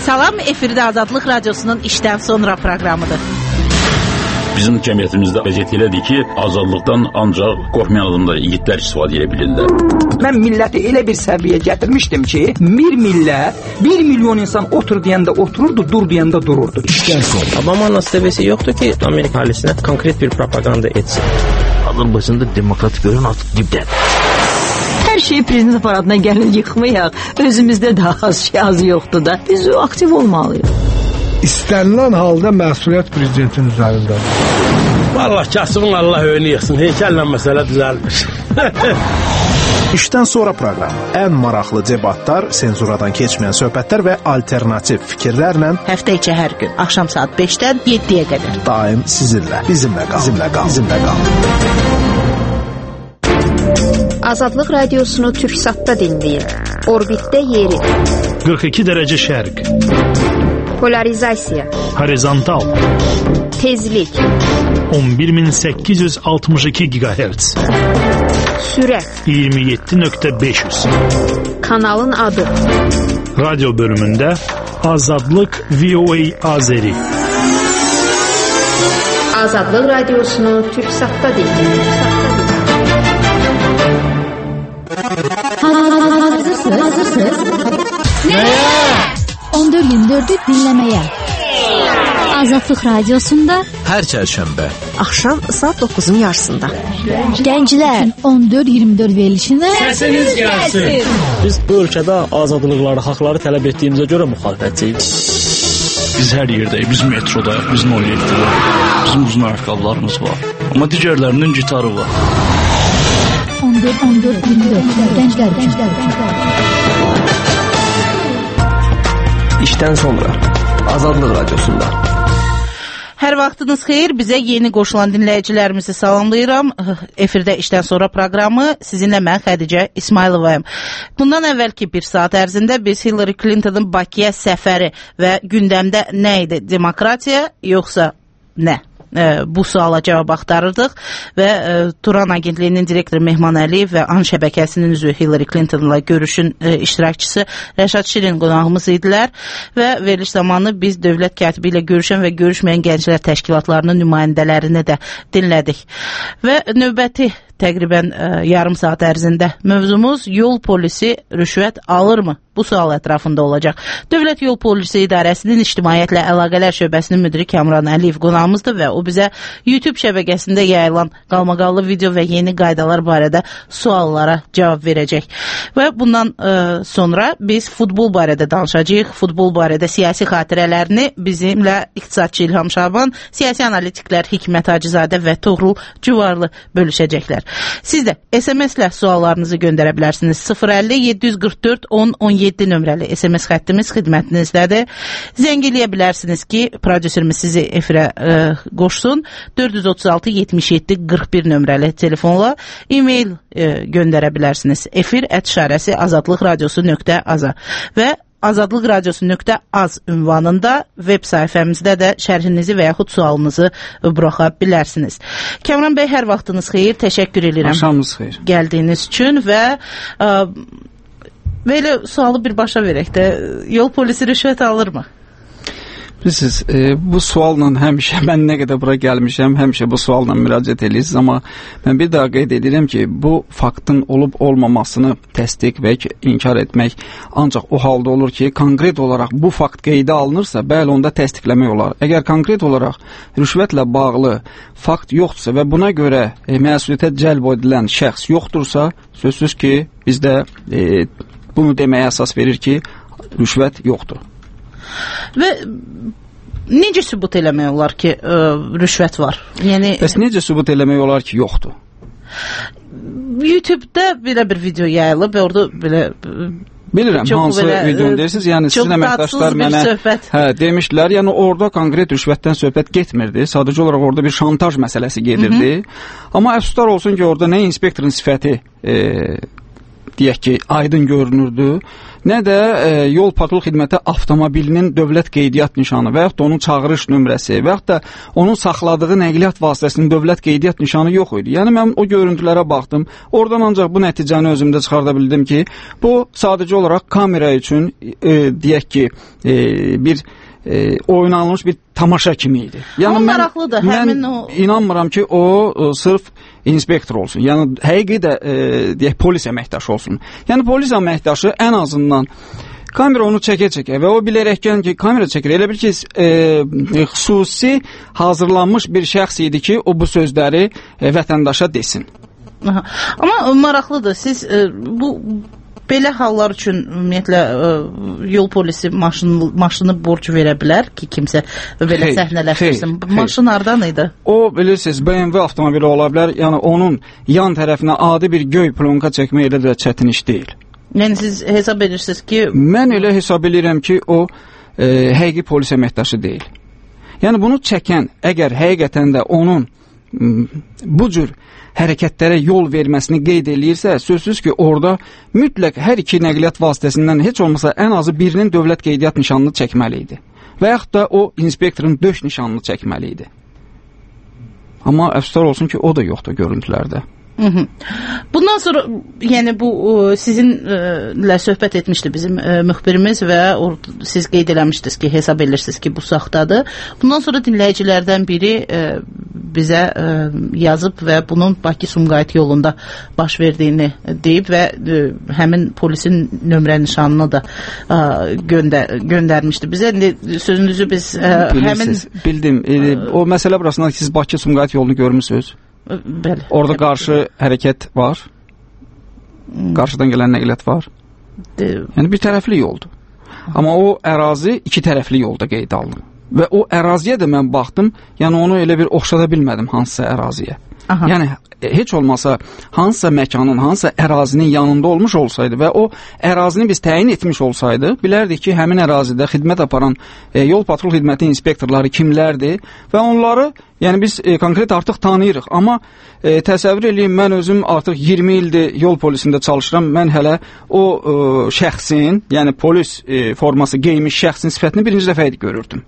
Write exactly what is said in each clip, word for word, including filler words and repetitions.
Salam, efirdə Azadlıq Radiosunun işdən sonra proqramıdır. Bizim cəmiyyətimizdə vəziyyət elədir ki, azadlıqdan ancaq qorxmayan adamlar, yiğitlər istifadə edə bilirlər. Mən milləti elə bir səviyyəyə gətirmişdim ki, bir millət, bir milyon insan otur deyəndə otururdu, dur deyəndə dururdu. İşdən sonra. Obama'nın seviyesi yoktu ki, Amerika ailesine konkret bir propaganda etsin. Azərbaycanda demokrat görən artıq dibdədir. Hər şeyi prezident aparatına gəlin yıxmayaq. Özümüzdə də az şey az yoxdur da. Biz aktiv olmalıyıq. İstənilən halda məsuliyyət prezidentin üzərindədir. Vallahi kasımın Allah önünü yıxsın. Heykəllə məsələ düzəlmiş. İşdən sonra proqramı. Ən maraqlı debatlar, senzuradan keçməyən söhbətlər və alternativ fikirlərlə Həftə içi hər gün axşam saat beşdən yeddiyə qədər. Daim sizinlə, bizimlə qal. Bizimlə qal. Bizimlə qal. Azadlıq Radiosunu Türksatda dinləyin. Orbitdə yeri. qırx iki dərəcə şərq. Polarizasiya. Horizontal. Tezlik. on bir min səkkiz yüz altmış iki gigahertz. Sürət. iyirmi yeddi nöqtə beş yüz. Kanalın adı. Radyo bölümündə Azadlıq V O A Azeri. Azadlıq Radiosunu Türksatda dinləyin. Hazırsınız? Hazırsınız? Nəyə? on dörd iyirmi dördü dinləməyə. Azadlıq Radiosunda hər çərşənbə axşam saat doqquzun yarısında. Gənclər on dörd iyirmi dörd verilişində səsiniz gəlsin. Biz bu ölkədə azadlıqları, haqları tələb etdiyimizə görə müxalifətçiyik. Biz hər yerdəyik, biz metrodayıq, biz nol yeddidəyik. Bizim uzun ayaqqabılarımız var. Amma digərlərinin gitarı var. on dörd on dörd iyirmi dörd Gənclər, gənclər, gənclər. İşdən sonra Azadlıq Radiosunda. Hər vaxtınız xeyir, bizə yeni qoşulan dinləyicilərimizi salamlayıram. Efirdə işdən sonra proqramı sizinlə mən Xədicə İsmayılovayım. Bundan əvvəlki bir saat ərzində biz Hillary Clinton'ın Bakıya səfəri və gündəmdə nə idi? Demokratiya yoxsa nə? Bu suala cavab axtarırdıq və Turan Agentliyinin direktoru Mehman Əliyev və An şəbəkəsinin üzvü Hillary Clinton'la görüşün iştirakçısı Rəşad Şirin qonağımız idilər və veriliş zamanı biz dövlət katibi ilə görüşən və görüşməyən gənclər təşkilatlarının nümayəndələrini də dinlədik. Və növbəti təqribən ə, yarım saat ərzində mövzumuz yol polisi rüşvət alırmı? Bu sual ətrafında olacaq. Dövlət Yol Polisi İdarəsinin İctimaiyyətlə Əlaqələr şöbəsinin müdiri Kamran Əliyev qonağımızdır və o bizə YouTube şəbəkəsində yayılan qalmaqallı video və yeni qaydalar barədə suallara cavab verəcək. Və bundan ə, sonra biz futbol barədə danışacağıq. Futbol barədə siyasi xatirələrini bizimlə iqtisadçı İlham Şaban, siyasi analitiklər Hikmət Hacızadə və Toğrul Cüvarlı bölüşəcəklər. Siz də S M S-lə suallarınızı göndərə bilərsiniz. sıfır əlli yeddi yüz qırx dörd on on yeddi nömrəli S M S xəttimiz xidmətinizdədir. Zəng eləyə bilərsiniz ki, prodüserimiz sizi efirə ə, qoşsun. dörd yüz otuz altı yetmiş yeddi qırx bir nömrəli telefonla e-mail ə, göndərə bilərsiniz. efir ət işarəsi azadlıqradiosu nöqtə aza və azadlıq radiosu nöqtə az ünvanında web sayfəmizdə də şərhinizi və yaxud sualınızı buraxa bilərsiniz. Kamran bəy, hər vaxtınız xeyir, təşəkkür edirəm. Axşamınız xeyir. Gəldiyiniz üçün və ə, belə sualı birbaşa verək də, yol polisi rüşvət alırmı? Bilirsiniz, e, bu sualla həmişə, mən nə qədər bura gəlmişəm, həmişə bu sualla müraciət edirsiniz, amma mən bir daha qeyd edirəm ki, bu faktın olub-olmamasını təsdiq və inkar etmək ancaq o halda olur ki, konkret olaraq bu fakt qeydə alınırsa, bəli, onda təsdiqləmək olar. Əgər konkret olaraq rüşvətlə bağlı fakt yoxdursa və buna görə e, məsuliyyətə cəlb edilən şəxs yoxdursa, sözsüz ki, bizdə e, bunu deməyə əsas verir ki, rüşvət yoxdur. Və necə sübut eləmək olar ki, ə, rüşvət var? Yəni bəs necə sübut eləmək olar ki, yoxdur? YouTube-da belə bir video yayılıb, orada belə bilirəm hansı videonu deyirsiniz, yəni sizin əməkdaşlar mənə hə, demişdilər, yəni orada konkret rüşvətdən söhbət getmirdi, sadəcə olaraq orada bir şantaj məsələsi gedirdi. Hı -hı. Amma əfsuslar olsun ki, orada nə inspektorun sifəti e, deyək ki, aydın görünürdü, nə də e, yol patrul xidməti avtomobilinin dövlət qeydiyyat nişanı və yaxud da onun çağırış nömrəsi və yaxud da onun saxladığı nəqliyyat vasitəsinin dövlət qeydiyyat nişanı yox idi. Yəni mən o görüntülərə baxdım. Oradan ancaq bu nəticəni özümdə çıxarda bildim ki, bu sadəcə olaraq kamera üçün e, deyək ki, e, bir e, oynanılmış bir tamaşa kimi idi. Yəni Amma mən, maraqlıdır. mən Həmin o... inanmıram ki, o e, sırf inspektor olsun. Yəni həqiqi də e, deyək polis əməkdaşı olsun. Yəni polis əməkdaşı ən azından kamera onu çəkə-çəkə və o bilərəkən ki, kamera çəkir. Elə bil ki, e, xüsusi hazırlanmış bir şəxs idi ki, o bu sözləri e, vətəndaşa desin. Aha. Amma maraqlıdır. Siz e, bu belə hallar üçün ümumiyyətlə ə, yol polisi maşını, maşını borc verə bilər ki, kimsə belə hey, səhnələşdirsin. Hey, Maşın hey. hardan idi? O, bilirsiniz, B M W avtomobili ola bilər. Yəni, onun yan tərəfinə adi bir göy plonka çəkmək elə də çətin iş deyil. Yəni, siz hesab edirsiniz ki... Mən elə hesab edirəm ki, o e, həqiqi polis əməkdaşı deyil. Yəni, bunu çəkən, əgər həqiqətən də onun m, bu cür hərəkətlərə yol verməsini qeyd eləyirsə, sözsüz ki, orada mütləq hər iki nəqliyyat vasitəsindən heç olmasa ən azı birinin dövlət qeydiyyat nişanını çəkməli idi. Və yaxud da o inspektorun döş nişanını çəkməli idi. Amma əfsuslar olsun ki, o da yoxdur görüntülərdə. Hı -hı. Bundan sonra yəni bu sizinlə söhbət etmişdi bizim ə, müxbirimiz və or, siz qeyd eləmişdiniz ki, hesab edirsiniz ki, bu saxtadır. Bundan sonra dinləyicilərdən biri ə, bizə ə, yazıb və bunun Bakı-Sumqayıt yolunda baş verdiyini deyib və ə, həmin polisin nömrə nişanını da ə, göndər, göndərmişdi bizə. İndi sözünüzü biz ə, həmin bildim. E, o məsələ burasında ki, siz Bakı-Sumqayıt yolunu görmüsünüz. Bəli. Orada qarşı hərəkət var. Qarşıdan gələn nəqliyyat var. De... Yəni bir tərəfli yoldur. Amma o ərazi iki tərəfli yolda qeyd alınıb. Və o əraziyə də mən baxdım, yəni onu elə bir oxşada bilmədim hansısa əraziyə. Aha. Yəni heç olmasa hansısa məkanın, hansısa ərazinin yanında olmuş olsaydı və o ərazini biz təyin etmiş olsaydı, bilərdik ki, həmin ərazidə xidmət aparan e, yol patrul xidməti inspektorları kimlərdir və onları yəni biz e, konkret artıq tanıyırıq. Amma e, təsəvvür edin, mən özüm artıq iyirmi ildir yol polisində çalışıram. Mən hələ o e, şəxsin, yəni polis e, forması geymiş şəxsin sifətini birinci dəfə idi görürdüm.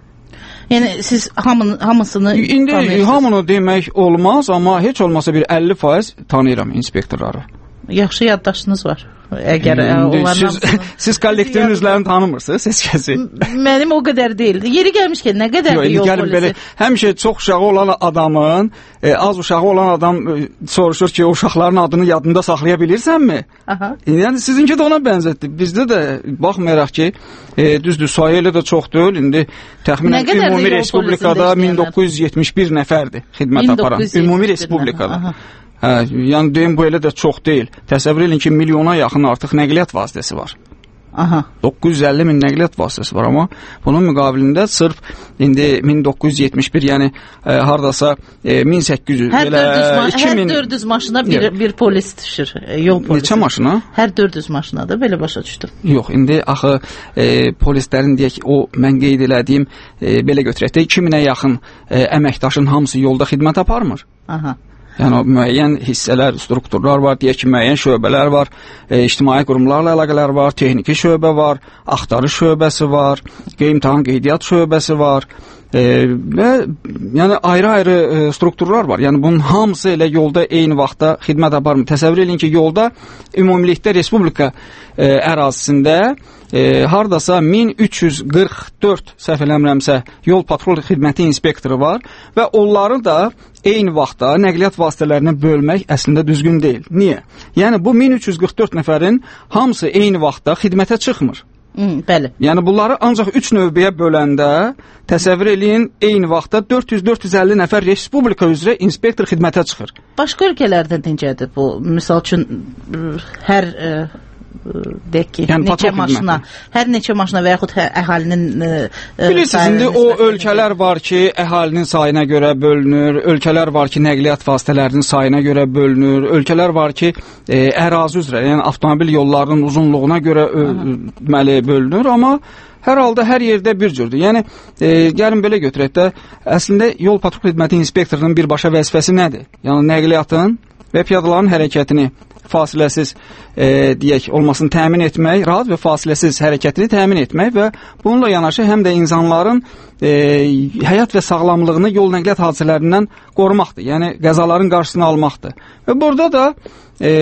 Yəni siz hamını, hamısını İndi hamını demək olmaz, amma heç olmasa bir əlli faiz tanıyıram inspektorları. Yaxşı yaddaşınız var. Əgər onların siz, siz kollektivin üzvlərini tanımırsınız, heç kəsi. Mənim o qədər deyil. Yeri gəlmişkən nə qədər Yo, yol polisi? Belə, həmişə çox uşağı olan adamın, e, az uşağı olan adam e, soruşur ki, o uşaqların adını yadında saxlaya bilirsənmi? Aha. Yəni sizinki də ona bənzətdi. Bizdə də baxmayaraq ki, e, düzdür, sayı elə də çox deyil. İndi təxminən ümumi respublikada min doqquz yüz yetmiş bir nəfərdir xidmət aparan. Ümumi respublikada. Aha. Hə, yəni deyim, bu elə də çox deyil. Təsəvvür edin ki, milyona yaxın artıq nəqliyyat vasitəsi var. Aha. doqquz yüz əlli min nəqliyyat vasitəsi var, amma bunun müqabilində sırf indi min doqquz yüz yetmiş bir, yəni e, hardasa e, min səkkiz yüz, hər dörd yüz maşına bir, bir polis düşür, e, yol polisi. Neçə maşına? Hər dörd yüz maşına da belə başa düşdüm. Yox, indi axı e, polislərin deyək, o mən qeyd elədiyim e, belə götürək də iki minə yaxın e, əməkdaşın hamısı yolda xidmət aparmır. Aha. Yəni o müəyyən hissələr, strukturlar var, deyək ki, müəyyən şöbələr var, e, ictimai qurumlarla əlaqələr var, texniki şöbə var, axtarış şöbəsi var, qeyimtahan qeydiyyat şöbəsi var e, və yəni ayrı-ayrı e, strukturlar var. Yəni bunun hamısı elə yolda eyni vaxtda xidmət aparmır. Təsəvvür edin ki, yolda ümumilikdə respublika e, ərazisində E, hardasa min üç yüz qırx dörd səhv eləmirəmsə yol patrul xidməti inspektoru var və onları da eyni vaxtda nəqliyyat vasitələrinə bölmək əslində düzgün deyil. Niyə? Yəni bu min üç yüz qırx dörd nəfərin hamısı eyni vaxtda xidmətə çıxmır. Hmm, bəli. Yəni bunları ancaq üç növbəyə böləndə təsəvvür eləyin, eyni vaxtda dörd yüz dörd yüz əlli nəfər respublika üzrə inspektor xidmətə çıxır. Başqa ölkələrdə necədir bu? Misal üçün hər e, deyək ki, yəni, neçə maşına, hər neçə maşına və yaxud hə, əhalinin e, bilirsiniz, indi o ölkələr var ki, əhalinin sayına görə bölünür, ölkələr var ki, nəqliyyat vasitələrinin sayına görə bölünür, ölkələr var ki, e, ərazi üzrə, yəni avtomobil yollarının uzunluğuna görə deməli bölünür, amma hər halda hər yerdə bir cürdür. Yəni, e, gəlin belə götürək də, əslində yol patrul xidməti inspektorunun birbaşa vəzifəsi nədir? Yəni, nəqliyyatın və piyadaların hərəkətini fasiləsiz e, deyək olmasını təmin etmək, rahat və fasiləsiz hərəkətini təmin etmək və bununla yanaşı həm də insanların e, həyat və sağlamlığını yol nəqliyyat hadisələrindən qorumaqdır. Yəni qəzaların qarşısını almaqdır. Və burada da e,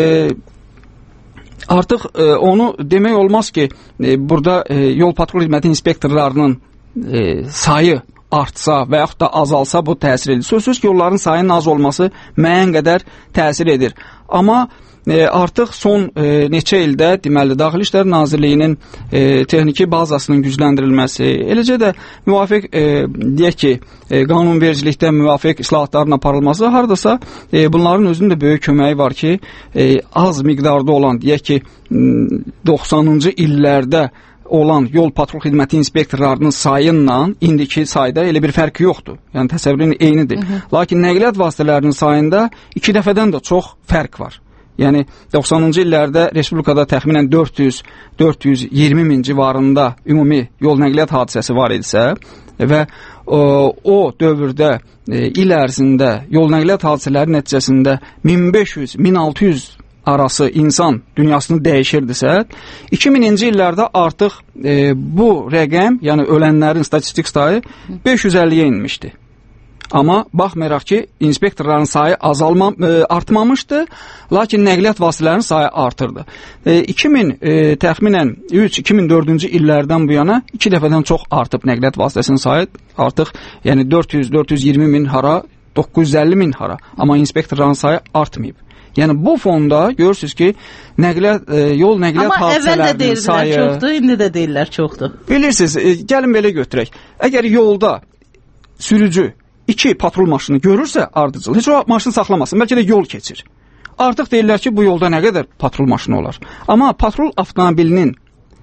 artıq e, onu demək olmaz ki, e, burada e, yol patrul xidməti inspektorlarının e, sayı artsa və yaxud da azalsa bu təsir edir. Sözsüz ki, yolların sayının az olması müəyyən qədər təsir edir. Amma e, artıq son e, neçə ildə deməli Daxili İşlər Nazirliyinin e, texniki bazasının gücləndirilməsi, eləcə də müvafiq e, deyək ki, e, qanunvericilikdə müvafiq islahatların aparılması hardasa e, bunların özünün də böyük köməyi var ki, e, az miqdarda olan deyək ki, doxsanıncı illərdə olan yol patrul xidməti inspektorlarının sayınla indiki sayda elə bir fərqi yoxdur. Yəni təsəvvürün eynidir. Hı -hı. Lakin nəqliyyat vasitələrinin sayında iki dəfədən də çox fərq var. Yəni doxsanıncı illərdə respublikada təxminən dörd yüz dörd yüz iyirmi min civarında ümumi yol nəqliyyat hadisəsi var idisə və o, o dövrdə e, il ərzində yol nəqliyyat hadisələri nəticəsində min beş yüz min altı yüz arası insan dünyasını dəyişirdisə, iki mininci illərdə artıq e, bu rəqəm, yəni ölənlərin statistik sayı beş yüz əlliyə inmişdi. Amma baxmayaraq ki, inspektorların sayı azalma, e, artmamışdı, lakin nəqliyyat vasitələrinin sayı artırdı. E, iki min e, təxminən üç iki min dördüncü illərdən bu yana iki dəfədən çox artıb nəqliyyat vasitəsinin sayı, artıq yəni dörd yüz dörd yüz iyirmi min hara, doqquz yüz əlli min hara, amma inspektorların sayı artmayıb. Yəni bu fonda görürsünüz ki, nəqliyyat, e, yol nəqliyyat hadisələrinin sayı... Amma əvvəl də deyirlər çoxdur, indi də deyirlər çoxdur. Bilirsiniz, e, gəlin belə götürək. Əgər yolda sürücü iki patrul maşını görürsə ardıcıl, heç o maşını saxlamasın, bəlkə də yol keçir. Artıq deyirlər ki, bu yolda nə qədər patrul maşını olar. Amma patrul avtomobilinin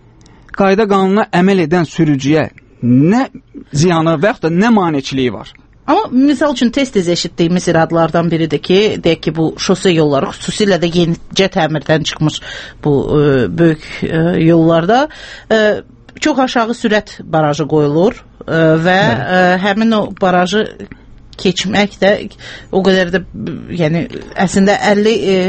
qayda qanuna əməl edən sürücüyə nə ziyanı və yaxud da nə maneçiliyi var? Amma misal üçün tez-tez eşitdiyimiz iradlardan biridir ki, deyək ki, bu şose yolları, xüsusilə də yenicə təmirdən çıxmış bu e, böyük e, yollarda e, çox aşağı sürət barajı qoyulur e, və e, həmin o barajı keçmək də o qədər də, yəni əslində əlli e,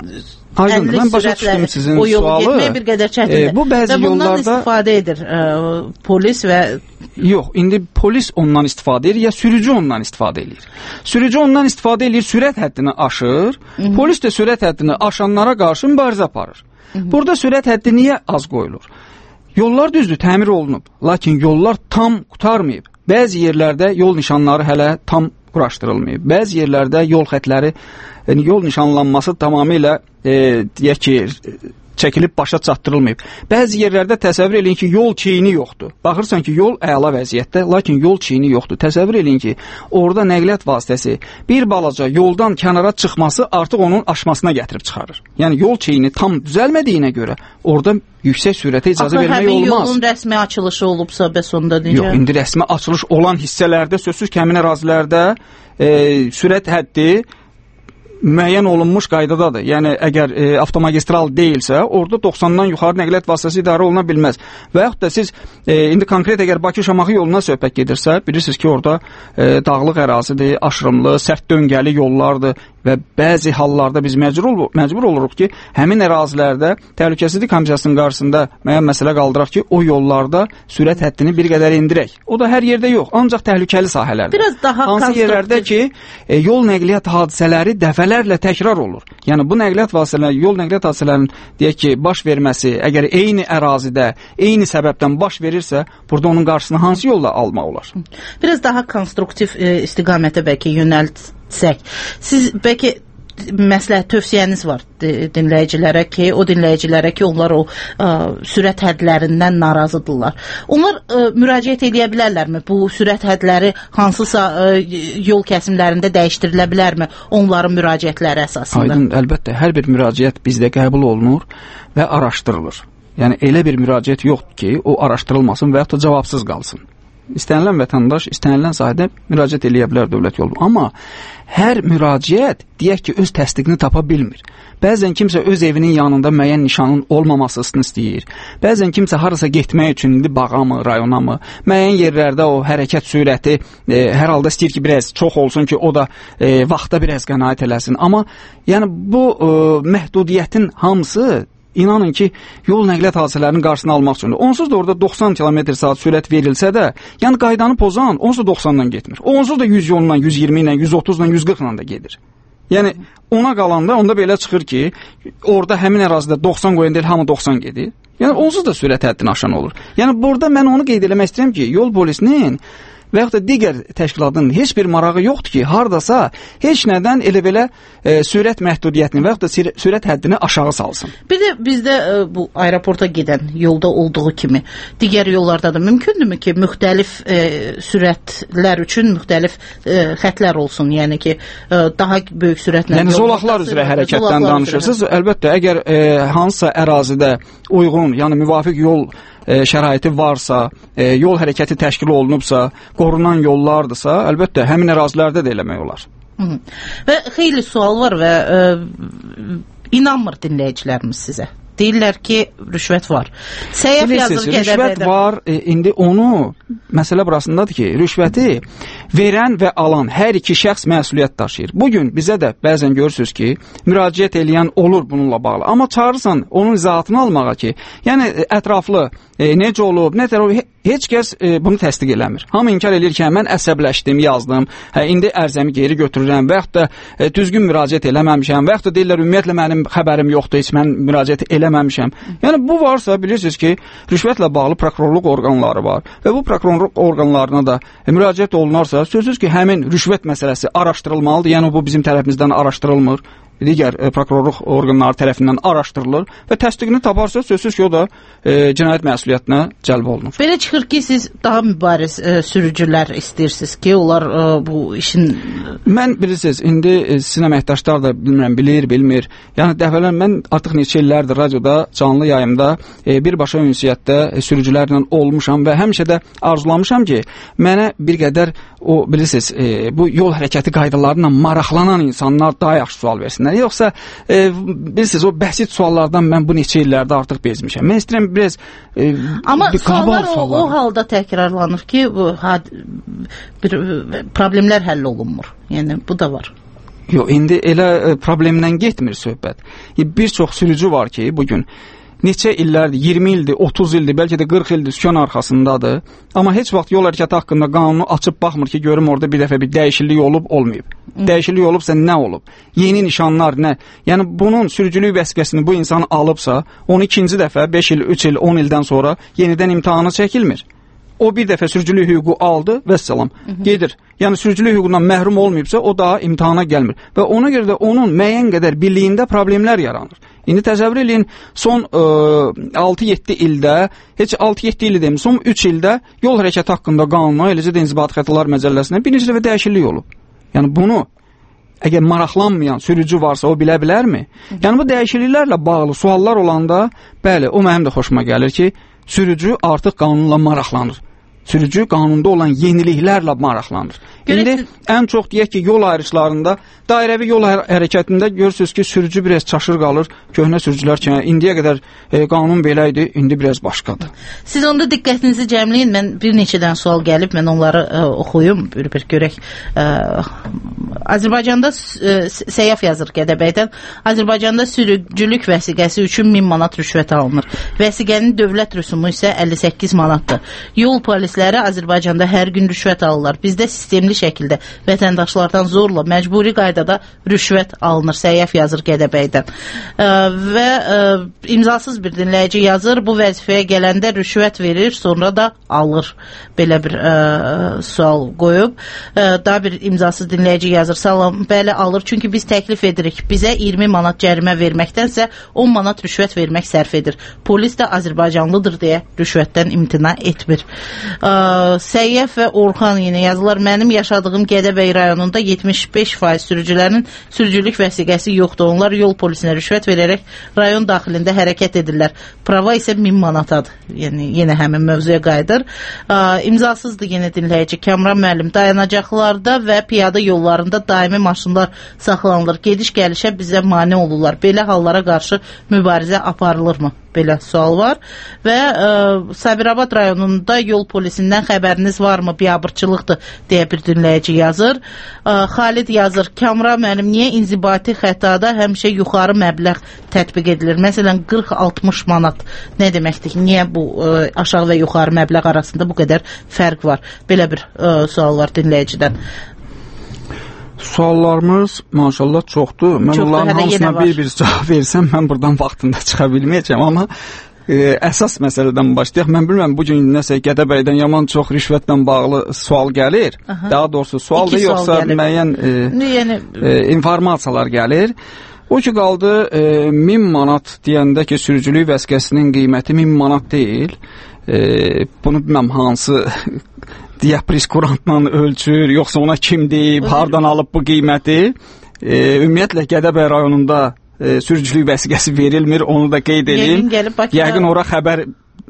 Aydın, mən başa düşdüm sizin o yolu sualı. Getmək bir qədər çətindir. E, bu bəzi və bundan yollarda istifadə edir e, polis və yox, indi polis ondan istifadə edir ya sürücü ondan istifadə edir. Sürücü ondan istifadə edir, sürət həddini aşır. Hı -hı. Polis də sürət həddini aşanlara qarşı mübarizə aparır. Hı -hı. Burada sürət həddi niyə az qoyulur? Yollar düzdür, təmir olunub, lakin yollar tam qurtarmayıb. Bəzi yerlərdə yol nişanları hələ tam quraşdırılmayıb. Bəzi yerlərdə yol xətləri, yəni yol nişanlanması tamamilə e, deyək ki, çəkilib başa çatdırılmayıb. Bəzi yerlərdə təsəvvür edin ki, yol çiyini yoxdur. Baxırsan ki, yol əla vəziyyətdə, lakin yol çiyini yoxdur. Təsəvvür edin ki, orada nəqliyyat vasitəsi bir balaca yoldan kənara çıxması artıq onun aşmasına gətirib çıxarır. Yəni yol çiyini tam düzəlmədiyinə görə orada yüksək sürətə icazə vermək olmaz. Axı həmin yolun rəsmi açılışı olubsa, bəs onda necə? Yox, indi rəsmi açılış olan hissələrdə, sözsüz ki, həmin ərazilərdə e, sürət həddi müəyyən olunmuş qaydadadır. Yəni, əgər e, avtomagistral deyilsə, orada doxsandan yuxarı nəqliyyat vasitəsi idarə oluna bilməz. Və yaxud da siz, e, indi konkret əgər Bakı-Şamaxı yoluna söhbət gedirsə, bilirsiniz ki, orada e, dağlıq ərazidir, aşırımlı, sərt döngəli yollardır və bəzi hallarda biz məcbur, məcbur oluruq ki, həmin ərazilərdə Təhlükəsizlik Komissiyasının qarşısında müəyyən məsələ qaldıraq ki, o yollarda sürət həddini bir qədər indirək. O da hər yerdə yox, ancaq təhlükəli sahələrdə. Biraz daha hansı yerlərdə ki, e, yol nəqliyyat hadisələri dəfələrlə təkrar olur. Yəni, bu nəqliyyat vasitələri, yol nəqliyyat hadisələrinin deyək ki, baş verməsi, əgər eyni ərazidə, eyni səbəbdən baş verirsə, burada onun qarşısını hansı yolla almaq olar? Biraz daha konstruktiv e, istiqamətə bəlkə yönəltsək. Siz bəlkə məsləhət tövsiyəniz var dinləyicilərə ki, o dinləyicilərə ki, onlar o ə, sürət hədlərindən narazıdırlar. Onlar ə, müraciət edə bilərlərmi? Bu sürət hədləri hansısa ə, yol kəsimlərində dəyişdirilə bilərmi? Onların müraciətləri əsasında. Aydın, əlbəttə, hər bir müraciət bizdə qəbul olunur və araşdırılır. Yəni, elə bir müraciət yoxdur ki, o araşdırılmasın və yaxud da cavabsız qalsın. İstənilən vətəndaş istənilən sahədə müraciət eləyə bilər dövlət yolu. Amma hər müraciət deyək ki, öz təsdiqini tapa bilmir. Bəzən kimsə öz evinin yanında müəyyən nişanın olmamasını istəyir. Bəzən kimsə harasa getmək üçün indi bağa mı, rayona mı, müəyyən yerlərdə o hərəkət sürəti e, hər halda istəyir ki, biraz çox olsun ki, o da e, vaxta biraz qənaət eləsin. Amma yəni bu e, məhdudiyyətin hamısı İnanın ki, yol nəqliyyat hadisələrinin qarşısını almaq üçündür. Onsuz da orada doxsan kilometr saat sürət verilsə də, yəni qaydanı pozan onsuz da doxsandan getmir. Onsuz da yüz yolundan, yüz iyirmi ilə, yüz otuzla, yüz qırxla da gedir. Yəni ona qalanda onda belə çıxır ki, orada həmin ərazidə doxsan qoyan deyil, hamı doxsan gedir. Yəni onsuz da sürət həddini aşan olur. Yəni burada mən onu qeyd eləmək istəyirəm ki, yol polisinin və yaxud da digər təşkilatın heç bir marağı yoxdur ki, hardasa heç nədən elə belə e, sürət məhdudiyyətini və yaxud da sürət həddini aşağı salsın. Bir də bizdə e, bu aeroporta gedən yolda olduğu kimi digər yollarda da mümkündürmü ki, müxtəlif e, sürətlər üçün müxtəlif e, xətlər olsun, yəni ki, e, daha böyük sürətlə. Yəni zolaqlar üzrə hərəkətdən danışırsınız. Üzrə. Əlbəttə, əgər e, hansısa ərazidə uyğun, yəni müvafiq yol E, şəraiti varsa, e, yol hərəkəti təşkil olunubsa, qorunan yollardırsa, əlbəttə həmin ərazilərdə də eləmək olar. Hı -hı. Və xeyli sual var və e, inanmır dinləyicilərimiz sizə. Deyirlər ki, rüşvət var. Səyyaf yazır Rüşvət qədəbədə. var, e, indi onu, məsələ burasındadır ki, rüşvəti verən və alan hər iki şəxs məsuliyyət daşıyır. Bugün bizə də bəzən görürsünüz ki, müraciət eləyən olur bununla bağlı. Amma çağırırsan onun izahatını almağa ki, yəni ətraflı, e, necə olub, nə tər olub, heç kəs e, bunu təsdiq eləmir. Hamı inkar edir ki, mən əsəbləşdim, yazdım, hə, indi ərzəmi geri götürürəm və yaxud da e, düzgün müraciət eləməmişəm və yaxud da deyirlər, ümumiyyətlə mənim xəbərim yoxdur, heç mən müraciət eləməmişəm. Yəni bu varsa, bilirsiniz ki, rüşvətlə bağlı prokurorluq orqanları var və bu prokurorluq orqanlarına da e, müraciət olunarsa, sözsüz ki, həmin rüşvət məsələsi araşdırılmalıdır. Yəni bu bizim tərəfimizdən araşdırılmır. Digər e, prokurorluq orqanları tərəfindən araşdırılır və təsdiqini taparsa, sözsüz ki, o da e, cinayət məsuliyyətinə cəlb olunur. Belə çıxır ki, siz daha mübariz e, sürücülər istəyirsiniz ki, onlar e, bu işin... Mən bilirsiniz, indi e, sizin əməkdaşlar da bilmirəm, bilir, bilmir. Yəni dəfələr mən artıq neçə illərdir radioda, canlı yayımda e, birbaşa ünsiyyətdə e, sürücülərlə olmuşam və həmişə də arzulamışam ki, mənə bir qədər o, bilirsiniz, e, bu yol hərəkəti qaydalarına maraqlanan insanlar daha yaxşı sual versin. Yoxsa e, bilirsiniz, o bəsit suallardan mən bu neçə illərdə artıq bezmişəm. Mən istəyirəm biraz e, Amma suallar o, o halda təkrarlanır ki, bu had, bir problemlər həll olunmur. Yəni bu da var. Yox, indi elə e, problemdən getmir söhbət. E, bir çox sürücü var ki, bugün neçə illərdir, iyirmi ildir, otuz ildir, bəlkə də qırx ildir sükan arxasındadır. Amma heç vaxt yol hərəkəti haqqında qanunu açıb baxmır ki, görüm orada bir dəfə bir dəyişiklik olub, olmayıb. Hı. Dəyişiklik olubsa nə olub? Yeni nişanlar nə? Yəni bunun sürücülük vəsiqəsini bu insan alıbsa, onu ikinci dəfə beş il, üç il, on ildən sonra yenidən imtahanı çəkilmir. O bir dəfə sürücülük hüququ aldı və səlam, gedir. Yəni sürücülük hüququndan məhrum olmayıbsa, o daha imtahana gəlmir. Və ona görə də onun müəyyən qədər birliyində problemlər yaranır. İndi təsəvvür eləyin, son ə, altı yeddi ildə, heç altı yeddi il demir, son üç ildə yol hərəkəti haqqında qanuna, eləcə də İnzibati Xətalar Məcəlləsinə bir neçə dəfə dəyişiklik olub. Yəni bunu əgər maraqlanmayan sürücü varsa, o bilə bilərmi? Yəni bu dəyişikliklərlə bağlı suallar olanda, bəli, o mənim də xoşuma gəlir ki, sürücü artıq qanunla maraqlanır. Sürücü qanunda olan yeniliklərlə maraqlanır. İndi ən çox deyək ki, yol ayrışlarında, dairəvi yol hərəkətində görürsünüz ki, sürücü biraz çaşır qalır. Köhnə sürücülər ki, indiyə qədər e, qanun belə idi, indi biraz başqadır. Siz onda diqqətinizi cəmləyin. Mən bir neçədən sual gəlib, mən onları ə, oxuyum, bir-bir görək. Ə, Azərbaycanda ə, səyyaf yazır Gədəbəydən. Azərbaycanda sürücülük vəsiqəsi üçün min manat rüşvət alınır. Vəsiqənin dövlət rüsumu isə əlli səkkiz manatdır. Yol polisləri Azərbaycanda hər gün rüşvət alırlar. Bizdə sistemli şəkildə vətəndaşlardan zorla, məcburi qaydada rüşvət alınır. Səyyaf yazır Gədəbəydən. Ə, və ə, imzasız bir dinləyici yazır, bu vəzifəyə gələndə rüşvət verir, sonra da alır. Belə bir ə, sual qoyub. Ə, daha bir imzasız dinləyici yazır, salam, bəli alır, çünki biz təklif edirik. Bizə iyirmi manat cərimə verməkdənsə on manat rüşvət vermək sərf edir. Polis də Azərbaycanlıdır deyə rüşvətdən imtina etmir. Səyyəf və Orxan yenə yazılar. Mənim yaşadığım Gədəbəy rayonunda yetmiş beş faiz sürücülərin sürücülük vəsiqəsi yoxdur. Onlar yol polisinə rüşvət verərək rayon daxilində hərəkət edirlər. Prava isə min manatadır. Yəni yenə həmin mövzuya qayıdır. İmzasızdır yenə dinləyici Kəmran müəllim. Dayanacaqlarda və piyada yollarında daimi maşınlar saxlanılır. Gediş gəlişə bizə mane olurlar. Belə hallara qarşı mübarizə aparılırmı? Belə sual var. Və ə, Sabirabad rayonunda yol polisindən xəbəriniz varmı? Biabırçılıqdır deyə bir dinləyici yazır. Ə, Xalid yazır. Kamran müəllim, niyə inzibati xətada həmişə yuxarı məbləğ tətbiq edilir? Məsələn, qırx altmış manat nə deməkdir? Niyə bu ə, aşağı və yuxarı məbləğ arasında bu qədər fərq var? Belə bir ə, sual var dinləyicidən. Suallarımız maşallah çoxdur. Mən çoxdur, onların hamısına bir-bir cavab versəm, mən buradan vaxtında çıxa bilməyəcəm, amma e, əsas məsələdən başlayaq. Mən bilməm, bugün nəsə Gədəbəydən yaman çox rüşvətlə bağlı sual gəlir. Aha. Daha doğrusu sual da yoxsa sual müəyyən e, yəni... e, informasiyalar gəlir. O ki qaldı e, min manat deyəndə ki, sürücülük vəsiqəsinin qiyməti min manat deyil. E, bunu bilməm hansı diapris kurantla ölçür, yoxsa ona kim deyib, hardan alıb bu qiyməti. E, ümumiyyətlə Gədəbəy rayonunda e, sürücülük vəsiqəsi verilmir, onu da qeyd edeyim. Yəqin ora xəbər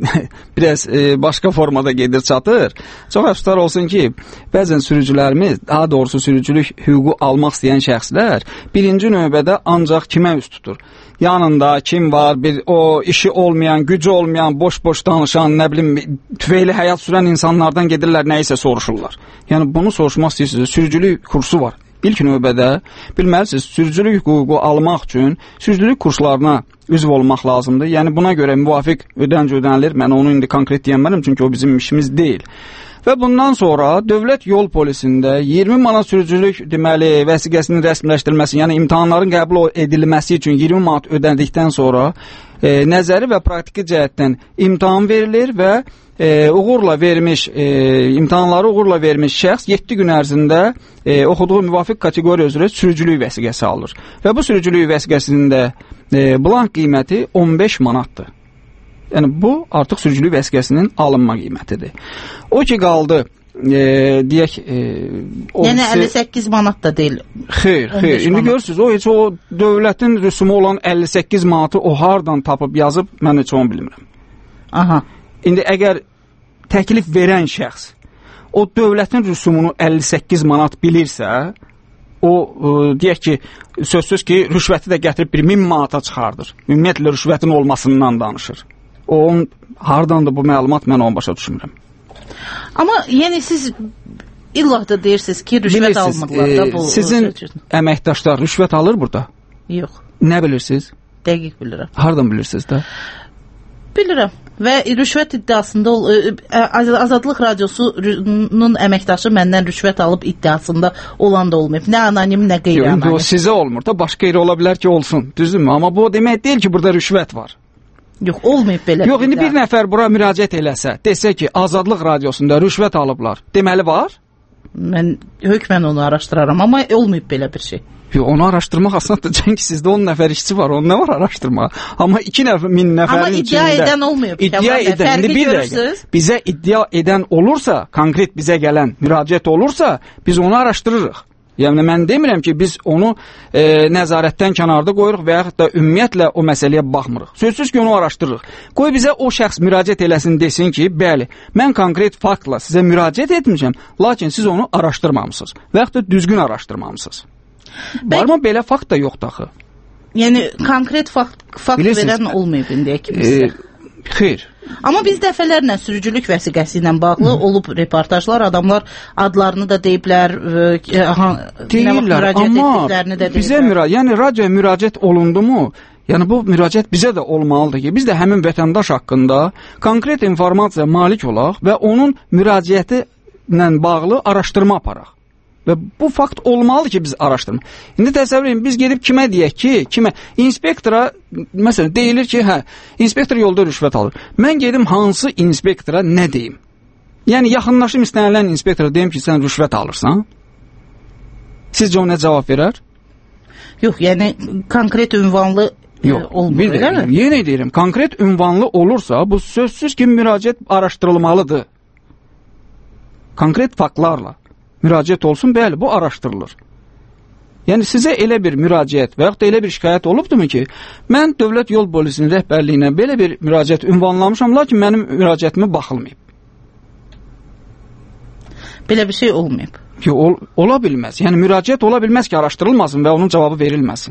biraz e, başqa formada gedir, çatır. Çox əfsuslar olsun ki, bəzən sürücülərimiz, daha doğrusu sürücülük hüququ almaq istəyən şəxslər birinci növbədə ancaq kimə üst tutur? Yanında kim var, bir o işi olmayan, gücü olmayan, boş-boş danışan, nə bilim, tüfeyli həyat sürən insanlardan gedirlər, nəyisə soruşurlar. Yəni bunu soruşmaq istəyirsiniz, sürücülük kursu var. İlk növbədə bilməlisiniz, sürücülük hüququ almaq üçün sürücülük kurslarına üzv olmaq lazımdır. Yəni buna görə müvafiq ödənc ödənilir. Mən onu indi konkret deyəmərəm, çünki o bizim işimiz deyil. Və bundan sonra dövlət yol polisində iyirmi manat sürücülük deməli vəsiqəsinin rəsmiləşdirilməsi, yəni imtahanların qəbul edilməsi üçün iyirmi manat ödəndikdən sonra e, nəzəri və praktiki cəhətdən imtahan verilir və e, uğurla vermiş e, imtahanları uğurla vermiş şəxs yeddi gün ərzində e, oxuduğu müvafiq kateqoriya üzrə sürücülük vəsiqəsi alır. Və bu sürücülük vəsiqəsinin də e, blank qiyməti on beş manatdır. Yəni bu artıq sürücülük vəsiqəsinin alınma qiymətidir. O ki qaldı, e, deyək... E, yəni əlli səkkiz manat da deyil. Xeyr, xeyr. İndi görürsünüz, o heç o dövlətin rüsumu olan əlli səkkiz manatı o hardan tapıb yazıb, mən heç onu bilmirəm. Aha. İndi əgər təklif verən şəxs o dövlətin rüsumunu əlli səkkiz manat bilirsə, o e, deyək ki, sözsüz ki, rüşvəti də gətirib bir min manata çıxardır. Ümumiyyətlə rüşvətin olmasından danışır. O, hardandır bu məlumat, mən onu başa düşmürəm. Amma yəni siz illa da deyirsiniz ki, rüşvət almırlar da bu. Sizin əməkdaşlar rüşvət alır burada? Yox. Nə bilirsiniz? Dəqiq bilirəm. Hardan bilirsiniz də? Bilirəm. Və rüşvət iddiasında Azadlıq Radiosunun əməkdaşı məndən rüşvət alıb iddiasında olan da olmayıb. Nə anonim, nə qeyri-anonim. Yox, o sizə olmur da, başqa yeri ola bilər ki, olsun. Düzdürmü? Amma bu demək deyil ki, burada rüşvət var. Yox, olmayıb belə. Yox, indi bir nəfər bura müraciət eləsə, desə ki, Azadlıq Radiosunda rüşvət alıblar, deməli var? Mən hökmən onu araşdıraram, amma olmayıb belə bir şey. Yox, onu araşdırmaq aslında çünki sizdə on nəfər işçi var, onu nə var araşdırmağa? Amma iki nəfər, min nəfərin içində... Amma iddia edən olmayıb. İddia edən, indi bir dəqiqə, bizə iddia edən olursa, konkret bizə gələn müraciət olursa, biz onu araşdırırıq. Yəni, mən demirəm ki, biz onu e, nəzarətdən kənarda qoyuruq və yaxud da ümumiyyətlə o məsələyə baxmırıq. Sözsüz ki, onu araşdırırıq. Qoy bizə o şəxs müraciət eləsin, desin ki, bəli, mən konkret faktla sizə müraciət etmişəm, lakin siz onu araşdırmamısınız və yaxud da düzgün araşdırmamısınız. Bə... Var mı belə fakt da yoxdur axı? Yəni, konkret fakt, fakt verən olmayıb indiyə kimsə. E, xeyr. Amma biz dəfələrlə sürücülük vəsiqəsi ilə bağlı olub reportajlar, adamlar adlarını da deyiblər, deyirlər, amma bizə müraciət, yəni radioya müraciət olundu mu? Yəni bu müraciət bizə də olmalıdır ki, biz də həmin vətəndaş haqqında konkret informasiya malik olaq və onun müraciəti ilə bağlı araşdırma aparaq. Və bu fakt olmalıdır ki, biz araşdırma. İndi təsəvvür edin, biz gedib kimə deyək ki, kimə? İnspektora, məsələn, deyilir ki, hə, inspektor yolda rüşvət alır. Mən gedim hansı inspektora nə deyim? Yəni, yaxınlaşım istənilən inspektora deyim ki, sən rüşvət alırsan? Sizcə o nə cavab verər? Yox, yəni, konkret ünvanlı Yox, olmur, bir də, yenə deyirəm, konkret ünvanlı olursa, bu sözsüz ki, müraciət araşdırılmalıdır. konkret faktlarla müraciət olsun, bəli, bu araşdırılır. Yəni sizə elə bir müraciət və yaxud da elə bir şikayət olubdurmu ki, mən Dövlət Yol Polisinin rəhbərliyinə belə bir müraciət ünvanlamışam, lakin mənim müraciətimə baxılmayıb. Belə bir şey olmayıb. Yox, ol, ola bilməz. Yəni müraciət ola bilməz ki, araşdırılmasın və onun cavabı verilməsin.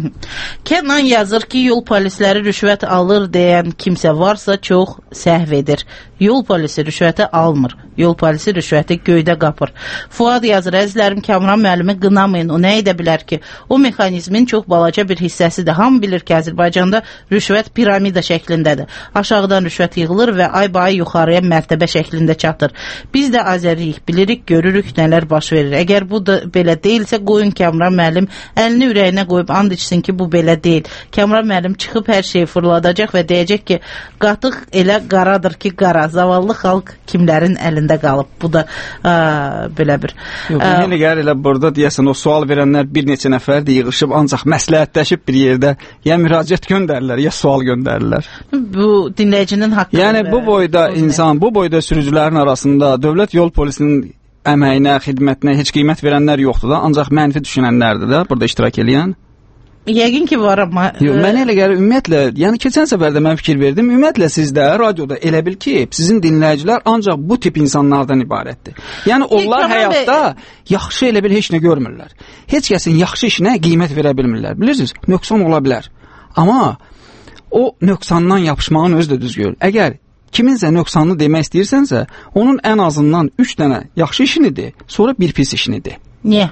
Kenan yazır ki, yol polisləri rüşvət alır deyən kimsə varsa çox səhv edir. Yol polisi rüşvəti almır. Yol polisi rüşvəti göydə qapır. Fuad yazır, əzizlərim, Kamran müəllimi qınamayın. O nə edə bilər ki? O mexanizmin çox balaca bir hissəsidir. Hamı bilir ki, Azərbaycanda rüşvət piramida şəklindədir. Aşağıdan rüşvət yığılır və ay-bay yuxarıya mərtəbə şəklində çatır. Biz də Azəriyik, bilirik, görürük nələr baş verir. Əgər bu da belə deyilsə, qoyun Kamran müəllim əlini ürəyinə qoyub and içsin ki, bu belə deyil. Kamran müəllim çıxıb hər şeyi fırladacaq və deyəcək ki, qatıq elə qaradır ki, qara. Zavallı xalq kimlərin əlində qalıb. Bu da ə, belə bir... Yox, ə, yenə gəlir elə burada deyəsən, o sual verənlər bir neçə nəfər də yığışıb, ancaq məsləhətləşib bir yerdə ya müraciət göndərirlər, ya sual göndərirlər. Bu dinləyicinin haqqı... Yəni bu boyda insan, bu boyda sürücülərin arasında Dövlət Yol Polisinin əməyinə, xidmətinə heç qiymət verənlər yoxdur da, ancaq mənfi düşünənlərdir də burada iştirak edən. Yəqin ki var, amma... Yox, mənə elə gəlir, ümumiyyətlə, yəni keçən səfərdə mən fikir verdim, ümumiyyətlə sizdə, radioda elə bil ki, sizin dinləyicilər ancaq bu tip insanlardan ibarətdir. Yəni onlar e, həyatda be... yaxşı elə bil heç nə görmürlər. Heç kəsin yaxşı işinə qiymət verə bilmirlər. Bilirsiniz, nöqsan ola bilər. Amma o nöqsandan yapışmağın özü də düzgün. Əgər kiminsə nöqsanını demək istəyirsənsə, onun ən azından üç dənə yaxşı işini de, sonra bir pis işini de. Niyə?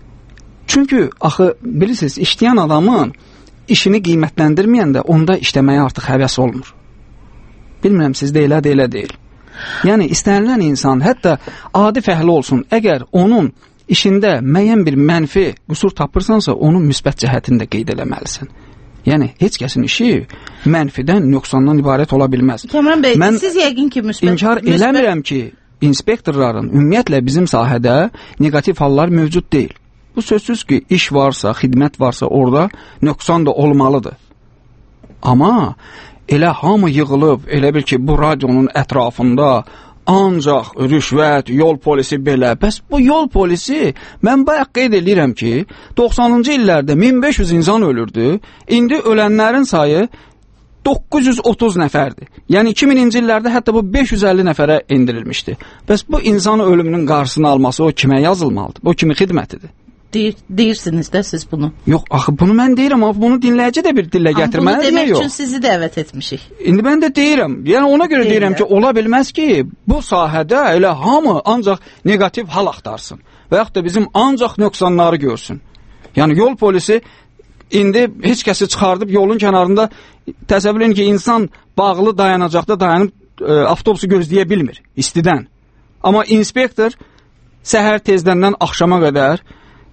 Çünki, axı, bilirsiniz, işləyən adamın işini qiymətləndirməyəndə onda işləməyə artıq həvəs olmur. Bilmirəm, sizdə elə də elə deyil. Yəni, istənilən insan, hətta adi fəhli olsun, əgər onun işində müəyyən bir mənfi qüsur tapırsansa, onun müsbət cəhətini də qeyd eləməlisən. Yəni, heç kəsin işi mənfidən, nöqsandan ibarət ola bilməz. Kamran bəy, mən siz yəqin ki, müsbət... İnkar müsbət... eləmirəm ki, inspektorların ümumiyyətlə bizim sahədə negativ hallar mövcud deyil. Bu sözsüz ki, iş varsa, xidmət varsa, orada nöqsan da olmalıdır. Amma elə hamı yığılıb, elə bil ki, bu radionun ətrafında ancaq rüşvət, yol polisi belə. Bəs bu yol polisi, mən bayaq qeyd edirəm ki, doxsanıncı illərdə min beş yüz insan ölürdü, indi ölənlərin sayı doqquz yüz otuz nəfərdir. Yəni iki minci illərdə hətta bu beş yüz əlli nəfərə endirilmişdi. Bəs bu insan ölümünün qarşısını alması o kimə yazılmalıdır? Bu kimin xidmətidir? Deyir, deyirsiniz də siz bunu. Yox, axı bunu mən deyirəm, amma bunu dinləyici də bir dillə gətirməlidir. Amma bunu demək üçün sizi dəvət etmişik. İndi mən də deyirəm, yəni ona görə deyirəm, deyirəm ki, ola bilməz ki, bu sahədə elə hamı ancaq negativ hal axtarsın və yaxud da bizim ancaq nöqsanları görsün. Yəni yol polisi indi heç kəsi çıxardıb yolun kənarında təsəvvür edin ki, insan bağlı dayanacaqda dayanıb e, avtobusu gözləyə bilmir istidən. Amma inspektor səhər tezdəndən axşama qədər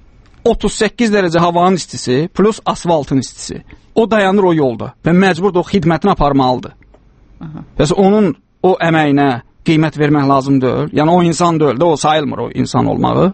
otuz səkkiz dərəcə havanın istisi plus asfaltın istisi. O dayanır o yolda və məcburdur o xidmətini aparmalıdır. Bəs onun o əməyinə qiymət vermək lazım deyil. Yəni o insan deyil də, o sayılmır o insan olmağı.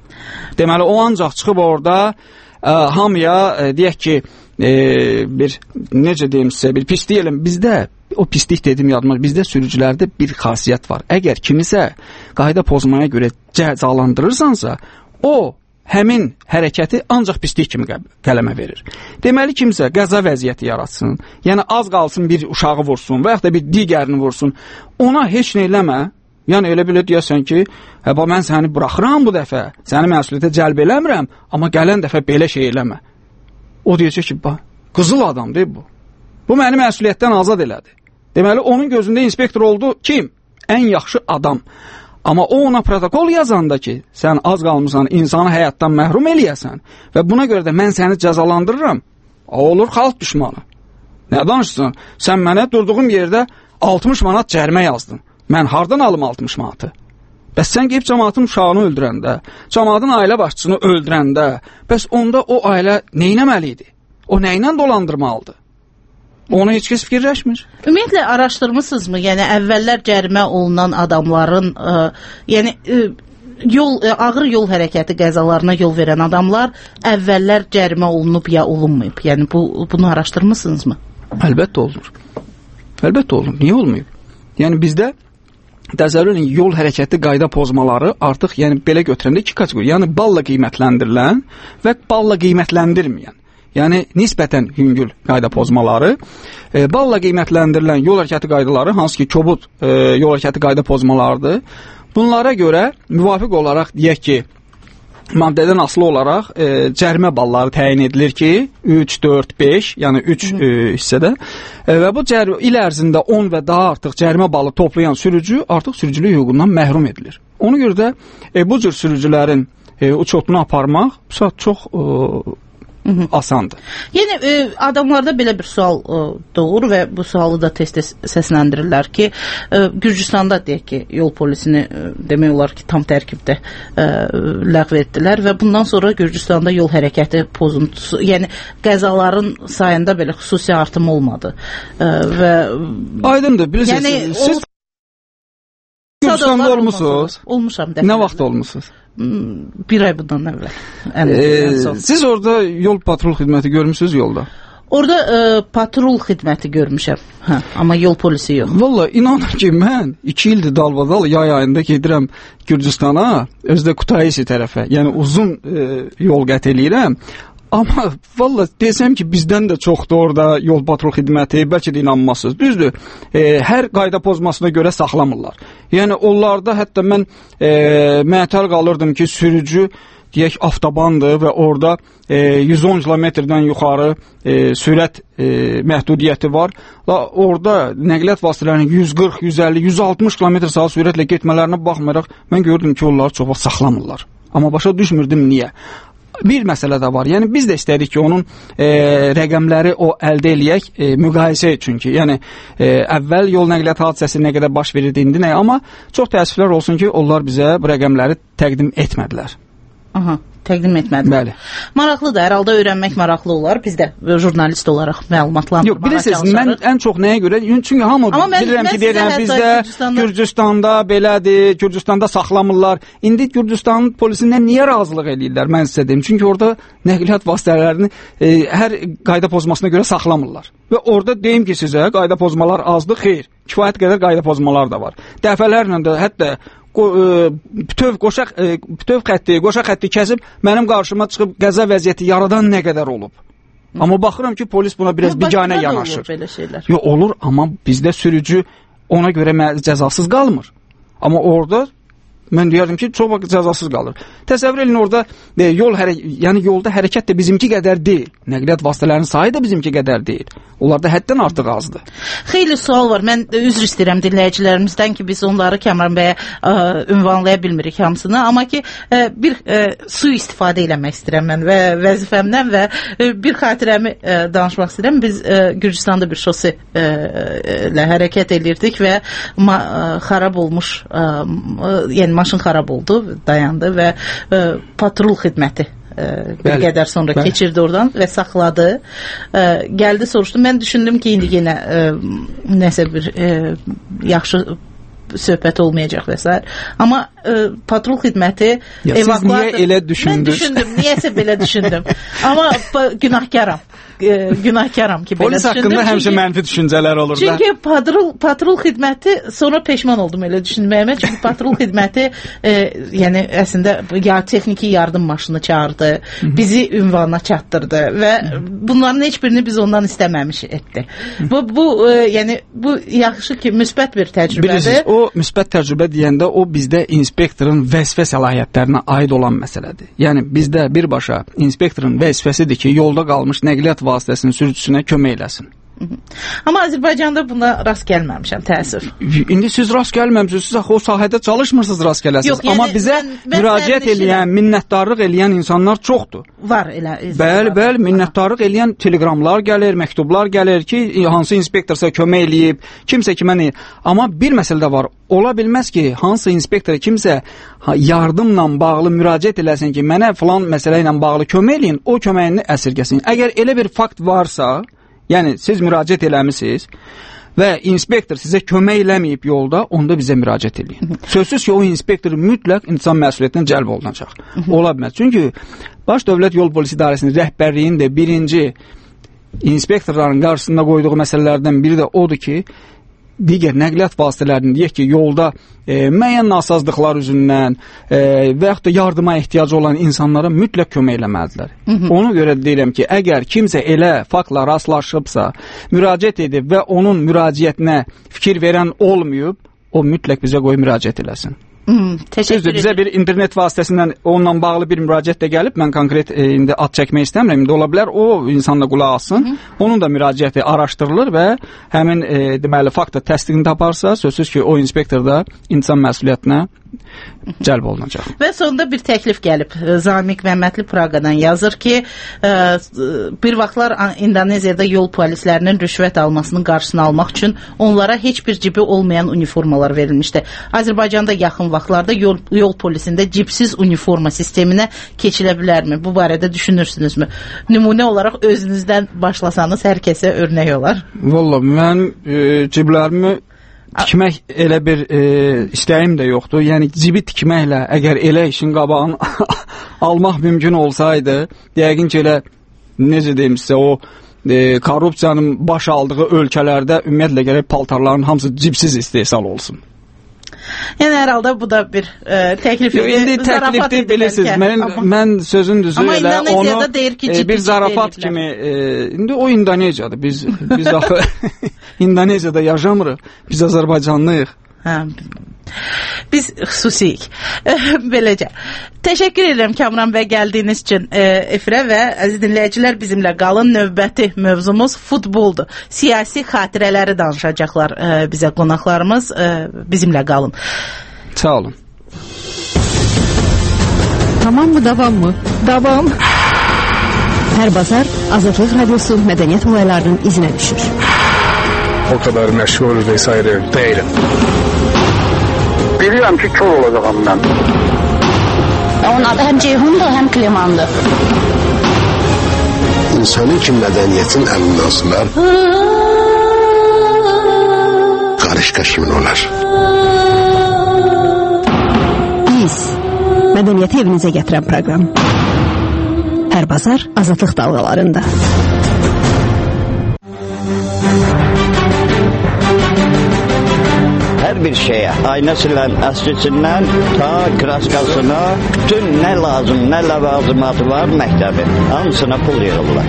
Deməli o ancaq çıxıb orada ə, hamıya ə, deyək ki, ə, bir necə deyim sizə, bir pislik eləm. Bizdə o pislik dedim yadıma, bizdə sürücülərdə bir xasiyyət var. Əgər kimisə qayda pozmaya görə cəzalandırırsansa, o həmin hərəkəti ancaq pislik kimi qələmə verir. Deməli, kimsə qəza vəziyyəti yaratsın, yəni az qalsın bir uşağı vursun və yaxud da bir digərini vursun, ona heç nə eləmə, yəni elə belə deyəsən ki, hə, mən səni buraxıram bu dəfə, səni məsuliyyətə cəlb eləmirəm, amma gələn dəfə belə şey eləmə. O deyəcək ki, qızıl adamdır bu. Bu məni məsuliyyətdən azad elədi. Deməli, onun gözündə inspektor oldu kim? Ən yaxşı adam. Amma o ona protokol yazanda ki, sən az qalmısan, insanı həyatdan məhrum eləyəsən və buna görə də mən səni cəzalandırıram, o olur xalq düşmanı. Nə danışsın? Sən mənə durduğum yerdə altmış manat cərimə yazdın. Mən hardan alım altmış manatı? Bəs sən qeyb cəmaatın uşağını öldürəndə, cəmaatın ailə başçısını öldürəndə, bəs onda o ailə neynəməli idi? O nəylə dolandırmalıdır? Ona heç kəs fikirləşmir. Ümumiyyətlə araşdırmısınızmı? Yəni əvvəllər cərimə olunan adamların, ə, yəni ə, yol ə, ağır yol hərəkəti qəzalarına yol verən adamlar əvvəllər cərimə olunub ya olunmayıb? Yəni bu bunu araşdırmısınızmı? Əlbəttə olunur. Əlbəttə olunur. Niyə olmayıb? Yəni bizdə təsəvvür edin, yol hərəkəti qayda pozmaları artıq, yəni belə götürəndə iki kateqoriya, yəni balla qiymətləndirilən və balla qiymətləndirməyən. Yəni nisbətən yüngül qayda pozmaları, e, balla qiymətləndirilən yol hərəkəti qaydaları, hansı ki kobud e, yol hərəkəti qayda pozmalarıdır. Bunlara görə müvafiq olaraq deyək ki, maddədən asılı olaraq e, cərimə balları təyin edilir ki, üç, dörd, beş, yəni üç e, hissədə e, və bu cərimə il ərzində on və daha artıq cərimə balı toplayan sürücü artıq sürücülük hüququndan məhrum edilir. Ona görə də e, bu cür sürücülərin e, uçotunu aparmaq çox e, asandır. Yəni e, adamlarda belə bir sual e, doğur və bu sualı da tez-tez səsləndirirlər ki, e, Gürcüstanda deyək ki, yol polisini e, demək olar ki, tam tərkibdə e, ləğv etdilər və bundan sonra Gürcüstanda yol hərəkəti pozuntusu, yəni qəzaların sayında belə xüsusi artım olmadı. E, və aydındır, bilirsiniz, yəni, siz Gürcüstanda olmusunuz? Olmuşam. Dəfələr. Nə vaxt olmusunuz? Bir ay bundan əvvəl. Ee, siz orada yol patrul xidməti görmüsünüz yolda? Orada e, patrul xidməti görmüşəm. Hə, amma yol polisi yox. Valla inanın ki, mən iki ildir dalbadal yay ayında gedirəm Gürcüstana, özdə Kutaisi tərəfə. Yəni uzun e, yol qət eləyirəm. Amma valla desəm ki, bizdən də çoxdur orada yol patrul xidməti, bəlkə də inanmazsınız. Düzdür, e, hər qayda pozmasına görə saxlamırlar. Yəni onlarda hətta mən e, məətəl qalırdım ki, sürücü deyək avtobandır və orada e, yüz on kilometrdən yuxarı e, sürət e, məhdudiyyəti var. La, orada nəqliyyat vasitələrinin yüz qırx, yüz əlli, yüz altmış kilometr saat sürətlə getmələrinə baxmayaraq mən gördüm ki, onları çox vaxt saxlamırlar. Amma başa düşmürdüm niyə. Bir məsələ də var. Yəni biz də istədik ki, onun e, rəqəmləri o əldə eləyək e, müqayisə üçün ki, yəni e, əvvəl yol nəqliyyat hadisəsi nə qədər baş verirdi, indi nə? Amma çox təəssüflər olsun ki, onlar bizə bu rəqəmləri təqdim etmədilər. Aha, təqdim etmədilər. Bəli. Maraqlıdır, hər halda öyrənmək maraqlı olar. Biz də jurnalist olaraq məlumatlandırmağa Yox, bilirsiniz, mən ən çox nəyə görə? Çünki hamı bilirəm ki, deyirəm, bizdə Gürcüstanda... Gürcüstanda belədir, Gürcüstanda saxlamırlar. İndi Gürcüstanın polisindən niyə razılıq eləyirlər? Mən sizə deyim. Çünki orada nəqliyyat vasitələrini e, hər qayda pozmasına görə saxlamırlar. Və orada deyim ki, sizə qayda pozmalar azdır, xeyr. Kifayət qədər qayda pozmalar da var. Dəfələrlə də hətta bütöv qoşaq bütöv xətti, qoşaq xətti kəsib mənim qarşıma çıxıb qəza vəziyyəti yaradan nə qədər olub. Amma baxıram ki, polis buna biraz biganə yanaşır. Yox, olur, amma bizdə sürücü ona görə cəzasız qalmır. Amma orada mən deyərdim ki, çox vaxt cəzasız qalır. Təsəvvür edin, orada e, yol hərə yəni yolda hərəkət də bizimki qədər deyil. Nəqliyyat vasitələrinin sayı da bizimki qədər deyil. Onlar da həddən artıq azdır. Xeyli sual var. Mən üzr istəyirəm dinləyicilərimizdən ki, biz onları Kəmran bəyə ə, ünvanlaya bilmirik hamısını, amma ki ə, bir ə, su istifadə eləmək istəyirəm mən və vəzifəmdən və ə, bir xatirəmi ə, danışmaq istəyirəm. Biz ə, Gürcüstanda bir şosi ə, ilə hərəkət edirdik və ma, ə, xarab olmuş ə, ə, yəni maşın xarab oldu, dayandı və ə, patrul xidməti bir bəli, qədər sonra bəli. Keçirdi oradan və saxladı. Ə, gəldi, soruşdu. Mən düşündüm ki, indi yenə ə, nəsə bir ə, yaxşı söhbət olmayacaq və s. Amma ə, patrul xidməti evakuator... Siz niyə elə düşündünüz? Mən düşündüm, niyəsə belə düşündüm. Amma günahkaram. Günahkaram ki, belə polis düşündüm. Polis haqqında həmişə mənfi düşüncələr olur da. Çünki patrul, patrul xidməti, sonra peşman oldum elə düşünməyəmə, çünki patrul xidməti e, yəni əslində ya texniki yardım maşını çağırdı, bizi ünvana çatdırdı və bunların heç birini biz ondan istəməmiş etdi. Bu, bu e, yəni bu yaxşı ki, müsbət bir təcrübədir. Bilirsiniz, o müsbət təcrübə deyəndə o bizdə inspektorun vəzifə səlahiyyətlərinə aid olan məsələdir. Yəni bizdə birbaşa inspektorun vəzifəsidir ki, yolda qalmış nəqliyyat vasitəsinin sürücüsünə kömək eləsin. Amma Azərbaycanda buna rast gəlməmişəm, təəssüf. İndi siz rast gəlməmişsiniz, siz axı o sahədə çalışmırsınız, rast gələsiniz. Yox, yəni, amma bizə mən, mən müraciət eləyən, minnətdarlıq eləyən insanlar çoxdur. Var elə. Bəli, bəli, minnətdarlıq eləyən telegramlar gəlir, məktublar gəlir ki, hansı inspektorsa kömək eləyib, kimsə kimə nə. Amma bir məsələ də var. Ola bilməz ki, hansı inspektor kimsə yardımla bağlı müraciət eləsin ki, mənə filan məsələ ilə bağlı kömək eləyin, o köməyini əsirgəsin. Əgər elə bir fakt varsa, yəni siz müraciət eləmisiniz və inspektor sizə kömək eləməyib yolda, onda bizə müraciət eləyin. Sözsüz ki, o inspektor mütləq insan məsuliyyətindən cəlb olunacaq. Ola bilməz. Çünki Baş Dövlət Yol Polisi İdarəsinin rəhbərliyinin də birinci inspektorların qarşısında qoyduğu məsələlərdən biri də odur ki, digər nəqliyyat vasitələrinin deyək ki, yolda e, müəyyən nasazlıqlar üzündən e, və yaxud da yardıma ehtiyacı olan insanlara mütləq kömək eləməlidirlər. Hı -hı. Ona görə deyirəm ki, əgər kimsə elə faktla rastlaşıbsa, müraciət edib və onun müraciətinə fikir verən olmayıb, o mütləq bizə qoyub müraciət eləsin. Hmm, Düzdür, bizə bir internet vasitəsindən onunla bağlı bir müraciət də gəlib. Mən konkret e, indi ad çəkmək istəmirəm. İndi ola bilər o insanla qulaq alsın. Hı -hı. Onun da müraciəti araşdırılır və həmin e, deməli fakt da təsdiqini taparsa, sözsüz ki, o inspektor da insan məsuliyyətinə cəlb olunacaq. Və sonunda bir təklif gəlib. Zamiq Məmmədli Praqadan yazır ki, bir vaxtlar İndoneziyada yol polislərinin rüşvət almasının qarşısını almaq üçün onlara heç bir cibi olmayan uniformalar verilmişdi. Azərbaycanda yaxın vaxtlarda yol, yol polisində cibsiz uniforma sisteminə keçilə bilərmi? Bu barədə düşünürsünüzmü? Nümunə olaraq özünüzdən başlasanız hər kəsə örnək olar. Valla, mən e, ciblərimi tikmək elə bir e, istəyim də yoxdur. Yəni cibi tikməklə əgər elə işin qabağını almaq mümkün olsaydı, yəqin ki elə necə deyim sizə, o e, korrupsiyanın baş aldığı ölkələrdə ümumiyyətlə gərək paltarların hamısı cibsiz istehsal olsun. Yəni hər halda bu da bir e, təklif idi. İndi təklifdir, bilirsiniz. Mən, amma, mən sözün düzü amma elə onu deyir ki, e, bir zarafat kimi e, indi o İndoneziyadır. Biz biz axı İndoneziyada yaşamırıq. Biz Azərbaycanlıyıq. Hə. Biz xüsusiyik. Beləcə. Təşəkkür edirəm Kamran bəy gəldiyiniz üçün e, efirə və əziz dinləyicilər bizimlə qalın. Növbəti mövzumuz futboldur. Siyasi xatirələri danışacaqlar e, bizə qonaqlarımız. E, bizimlə qalın. Sağ olun. Tamam mı, davam mı? Davam. Hər bazar Azadlıq Radiosu mədəniyyət olaylarının izinə düşür. O kadar məşğul vesaire değilim. Bilirəm ki, kör olacağım mən. Onun adı həm Ceyhundur, həm Klimandır. İnsani ki, mədəniyyətin əlindən sunar, qarışqa kimin olar? Biz, mədəniyyəti evinizə gətirən proqram. Hər bazar Azadlıq dalğalarında. Hər bir şeyə, aynəsindən, əslisindən, ta kraskasına, bütün nə lazım, nə ləvazimatı var məktəbi, hamısına pul yığırlar.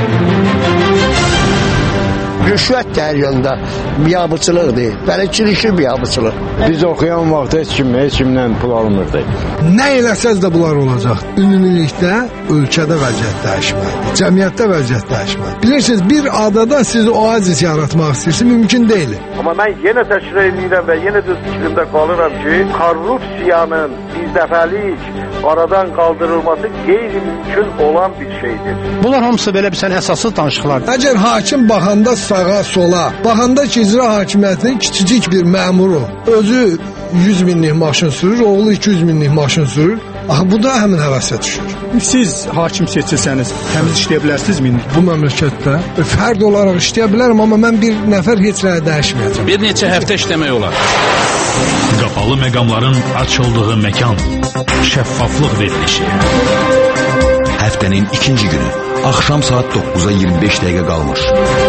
Rüşvət dəryanında biabıçılıqdır, bələdçilikli biabıçılıq. Biz oxuyan vaxt heç kim, heç kimdən pul almırdı. Nə eləsəz də bunlar olacaq. Ümumilikdə ölkədə vəziyyət dəyişməlidir, cəmiyyətdə vəziyyət dəyişməlidir. Bilirsiniz, bir adada siz oazis yaratmaq istəyirsiniz, mümkün deyil. Amma mən yenə təkrar edirəm və yenə də fikrimdə qalıram ki, korrupsiyanın birdəfəlik aradan qaldırılması qeyri-mümkün olan bir şeydir. Bunlar hamısı belə bir sən əsassız danışıqlardır. Əgər hakim baxanda sağa, sola, baxanda ki, icra hakimiyyətinin kiçicik bir məmuru özü yüz minlik maşın sürür, oğlu iki yüz minlik maşın sürür, axı bu da həmin həvəsə düşür. Siz hakim seçilsəniz, təmiz işləyə bilərsiniz? Bu məmləkətdə fərd olaraq işləyə bilərəm, amma mən bir nəfər heç nəyə dəyişməyəcəm. Bir neçə həftə işləmək olar. Qapalı məqamların açıldığı məkan, şəffaflıq verilişi. Həftənin ikinci günü, axşam saat dokkuza iyirmi beş dəqiqə qalmış.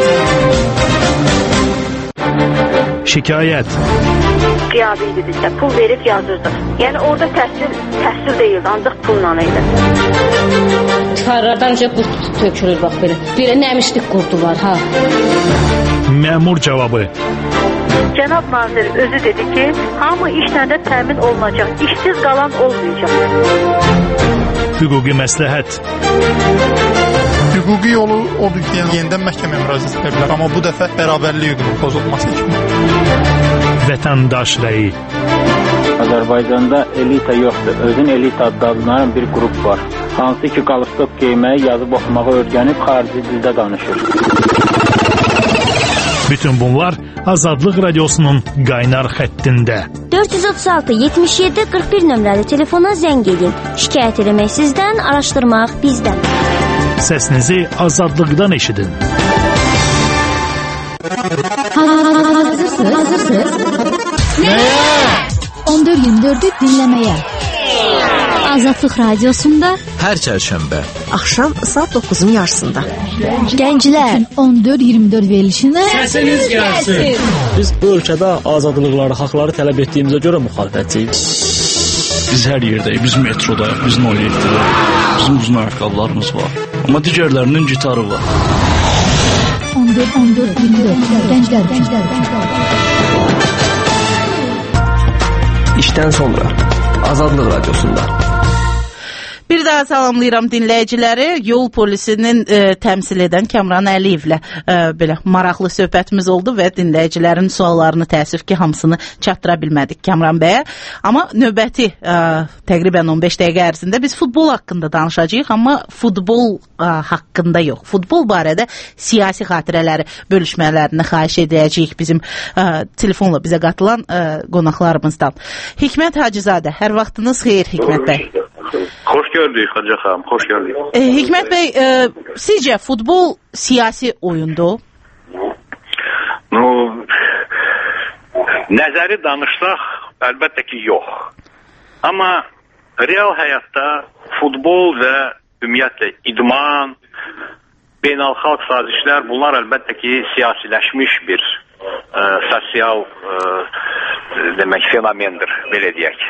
Şikayət. Qiyabiydi bizdə, pul verib yazırdı. Yəni orada təhsil, təhsil deyildi, ancaq pulla idi. Karlardan önce bu tökülür bak böyle. Bir nəmişlik qurdu var ha. Məmur cavabı. Cənab nazir özü dedi ki, hamı işlərdə təmin olunacaq, işsiz qalan olmayacaq. Hüquqi məsləhət. Hüquqi yolu odur ki, yəni yenidən məhkəməyə müraciət edə bilər, amma bu dəfə bərabərlik hüququnun pozulması kimi. Vətəndaş rəyi. Azərbaycanda elita yoxdur, özün elita adlanan bir qrup var. Hansı ki, qalstok geyməyi, yazıb oxumağı öyrənib xarici dildə danışır. Bütün bunlar Azadlıq Radiosunun qaynar xəttində. dörd yüz otuz altı yetmiş yeddi qırx bir nömrəli telefona zəng edin. Şikayət eləmək sizdən, araşdırmaq bizdən. Səsinizi Azadlıqdan eşidin. Hazırsınız? Hazırsınız? Nəyə? on dörd iyirmi dördü dinləməyə. Azadlıq Radiosunda hər çərşənbə axşam saat doqquzun yarısında gənclər on dörd iyirmi dörd verilişinə səsiniz gəlsin. Biz bu ölkədə azadlıqları, haqları tələb etdiyimizə görə müxalifətçiyik. Biz hər yerdəyik, biz metrodayıq, biz nol yeddilik, bizim uzun ayaqqabılarımız var. Amma digərlərinin gitarı var. on dörd on dörd iyirmi dörd gənclər, gənclər, gənclər. İşdən sonra Azadlıq Radiosunda. Bir daha salamlayıram dinləyiciləri. Yol polisinin e, təmsil edən Kəmran Əliyevlə e, belə maraqlı söhbətimiz oldu və dinləyicilərin suallarını təəssüf ki, hamısını çatdıra bilmədik Kəmran bəyə. Amma növbəti e, təqribən on beş dəqiqə ərzində biz futbol haqqında danışacağıq, amma futbol e, haqqında yox. Futbol barədə siyasi xatirələri bölüşmələrini xahiş edəcəyik bizim e, telefonla bizə qatılan e, qonaqlarımızdan. Hikmət Hacızadə, hər vaxtınız xeyir Hikmət bəy. Xoş gördük Hacı xanım, xoş gördük. E, Hikmət bəy, e, sizcə futbol siyasi oyundur? No, nəzəri danışsaq, əlbəttə ki, yox. Amma real həyatda futbol və ümumiyyətlə idman, beynəlxalq sazişlər, bunlar əlbəttə ki, siyasiləşmiş bir e, sosial e, demək fenomendir, belə deyək.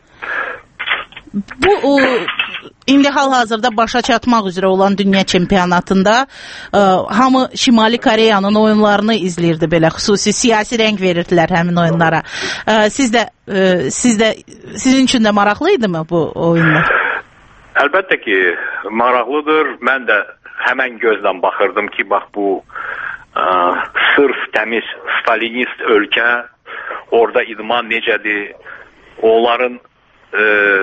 Bu o, indi hal-hazırda başa çatmaq üzrə olan dünya çempionatında ə, hamı Şimali Koreyanın oyunlarını izləyirdi belə, xüsusi siyasi rəng verirdilər həmin oyunlara. Ə, siz də ə, siz də sizin üçün də maraqlı idimi bu oyunlar? Əlbəttə ki, maraqlıdır. Mən də həmən gözlə baxırdım ki, bax bu ə, sırf təmiz stalinist ölkə, orada idman necədir, onların Ə,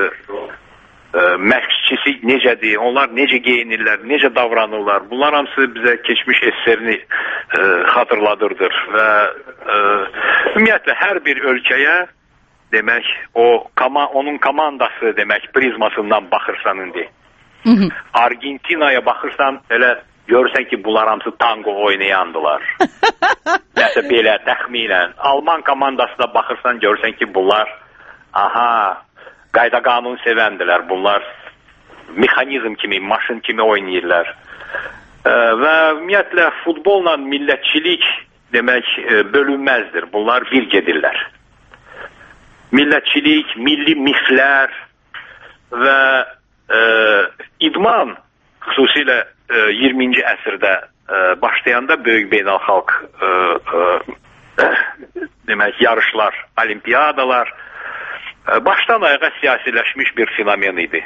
ə, məşqçisi necədir, onlar necə geyinirlər, necə davranırlar, bunlar hamısı bizə keçmiş esserini ə, xatırladırdır və ə, ümumiyyətlə hər bir ölkəyə demək o kama, onun komandası demək prizmasından baxırsan indi. Hı hı. Argentinaya baxırsan elə görürsən ki, bunlar hamısı tango oynayandılar. Nəsə belə təxminən. Alman komandasına baxırsan görürsən ki, bunlar aha qayda qanun sevəndilər. Bunlar mexanizm kimi, maşın kimi oynayırlar. E, və ümumiyyətlə futbolla millətçilik demək e, bölünməzdir. Bunlar bir gedirlər. Millətçilik, milli miflər və e, idman xüsusilə e, iyirminci əsrdə e, başlayanda böyük beynəlxalq e, e, demək yarışlar, olimpiyadalar başdan ayağa siyasiləşmiş bir fenomen idi.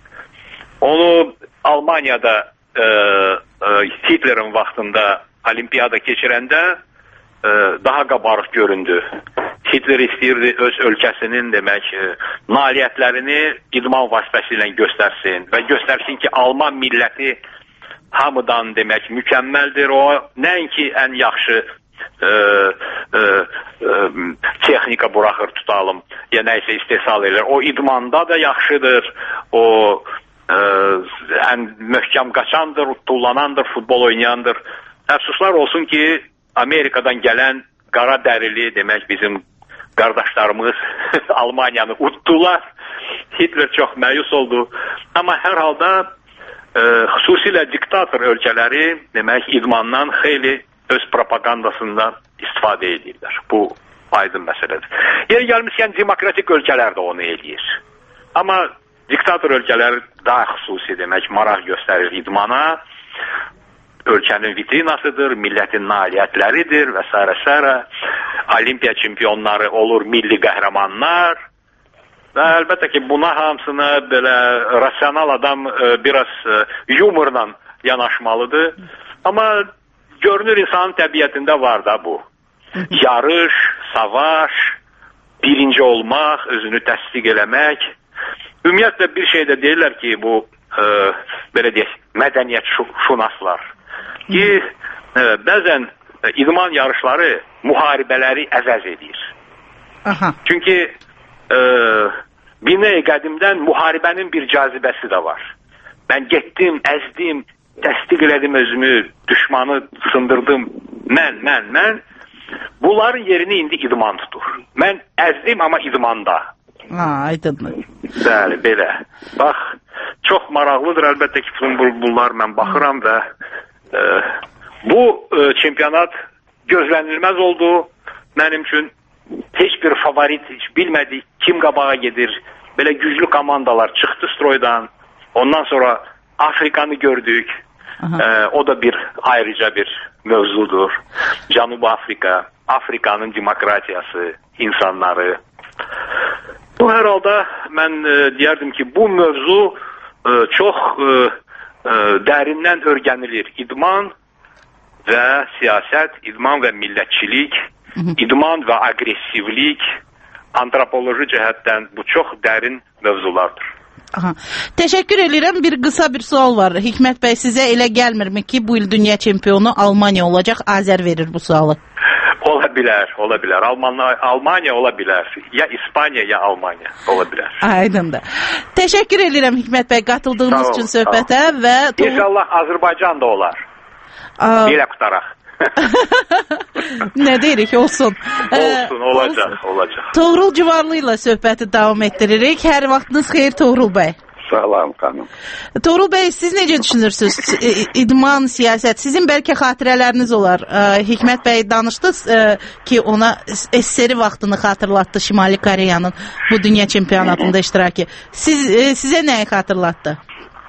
Onu Almaniyada e, e, Hitlerin vaxtında olimpiyada keçirəndə e, daha qabarıq göründü. Hitler istəyirdi öz ölkəsinin demək e, nailiyyətlərini idman vasitəsilə göstərsin və göstərsin ki, Alman milləti hamıdan demək mükəmməldir. O nəinki ən yaxşı Ə, ə, ə, texnika buraxır tutalım ya nəysə istehsal edir. O idmanda da yaxşıdır. O ə, ən möhkəm qaçandır, tullanandır, futbol oynayandır. Əfsuslar olsun ki, Amerikadan gələn qara dərili demək bizim qardaşlarımız Almaniyanı utdular. Hitler çox məyus oldu. Amma hər halda ə, xüsusilə diktator ölkələri demək idmandan xeyli öz propagandasından istifadə edirlər. Bu aydın məsələdir. Yeri gəlmişkən demokratik ölkələr də onu eləyir. Amma diktator ölkələr daha xüsusi demək maraq göstərir idmana. Ölkənin vitrinasıdır, millətin nailiyyətləridir və s. s. Olimpiya çempionları olur milli qəhrəmanlar. Və əlbəttə ki, buna hamısına belə rasional adam e, biraz e, yumorla yanaşmalıdır. Amma görünür insanın təbiətində var da bu. Yarış, savaş, birinci olmaq, özünü təsdiq eləmək. Ümumiyyətlə bir şey də deyirlər ki, bu e, belə deyək, mədəniyyət şunaslar. Ki, e, bəzən e, idman yarışları müharibələri əvəz edir. Aha. Çünki e, bina-i qədimdən müharibənin bir cazibəsi də var. Mən getdim, əzdim, təsdiq elədim özümü, düşmanı sındırdım, mən, mən, mən. Bunların yerini indi idman tutur. Mən əzdim, amma idmanda. Ha, aydındır. Bəli, belə. Bax, çox maraqlıdır əlbəttə ki, bütün bunlar mən baxıram və e, bu e, çempionat gözlənilməz oldu. Mənim üçün heç bir favorit, heç bilmədik kim qabağa gedir. Belə güclü komandalar çıxdı stroydan. Ondan sonra Afrikanı gördük. E, o da bir ayrıca bir mövzudur. Cənubi Afrika, Afrikanın demokratiyası, insanları. Bu hər halda mən e, deyərdim ki, bu mövzu e, çox e, e, dərindən örgənilir. İdman və siyasət, idman və millətçilik, idman və aqressivlik, antropoloji cəhətdən bu çox dərin mövzulardır. Aha. Təşəkkür edirəm. Bir qısa bir sual var. Hikmət bəy, sizə elə gəlmirmi ki, bu il dünya çempionu Almaniya olacaq? Azər verir bu sualı. Ola bilər, ola bilər. Almaniya, Almaniya ola bilər. Ya İspaniya, ya Almaniya ola bilər. Aydındır. Təşəkkür edirəm Hikmət bəy qatıldığınız üçün söhbətə və İnşallah Azərbaycan da olar. Aa... Belə qutaraq. Nə deyirik, olsun. Olsun, olacaq, olacaq. Toğrul Civarlı ilə söhbəti davam etdiririk. Hər vaxtınız xeyir Toğrul bəy. Salam xanım. Toğrul bəy, siz necə düşünürsünüz? İdman, siyasət, sizin bəlkə xatirələriniz olar. Hikmət bəy danışdı ki, ona S S R vaxtını xatırlatdı Şimali Koreyanın bu dünya çempionatında iştirakı. Siz, sizə nəyi xatırlatdı?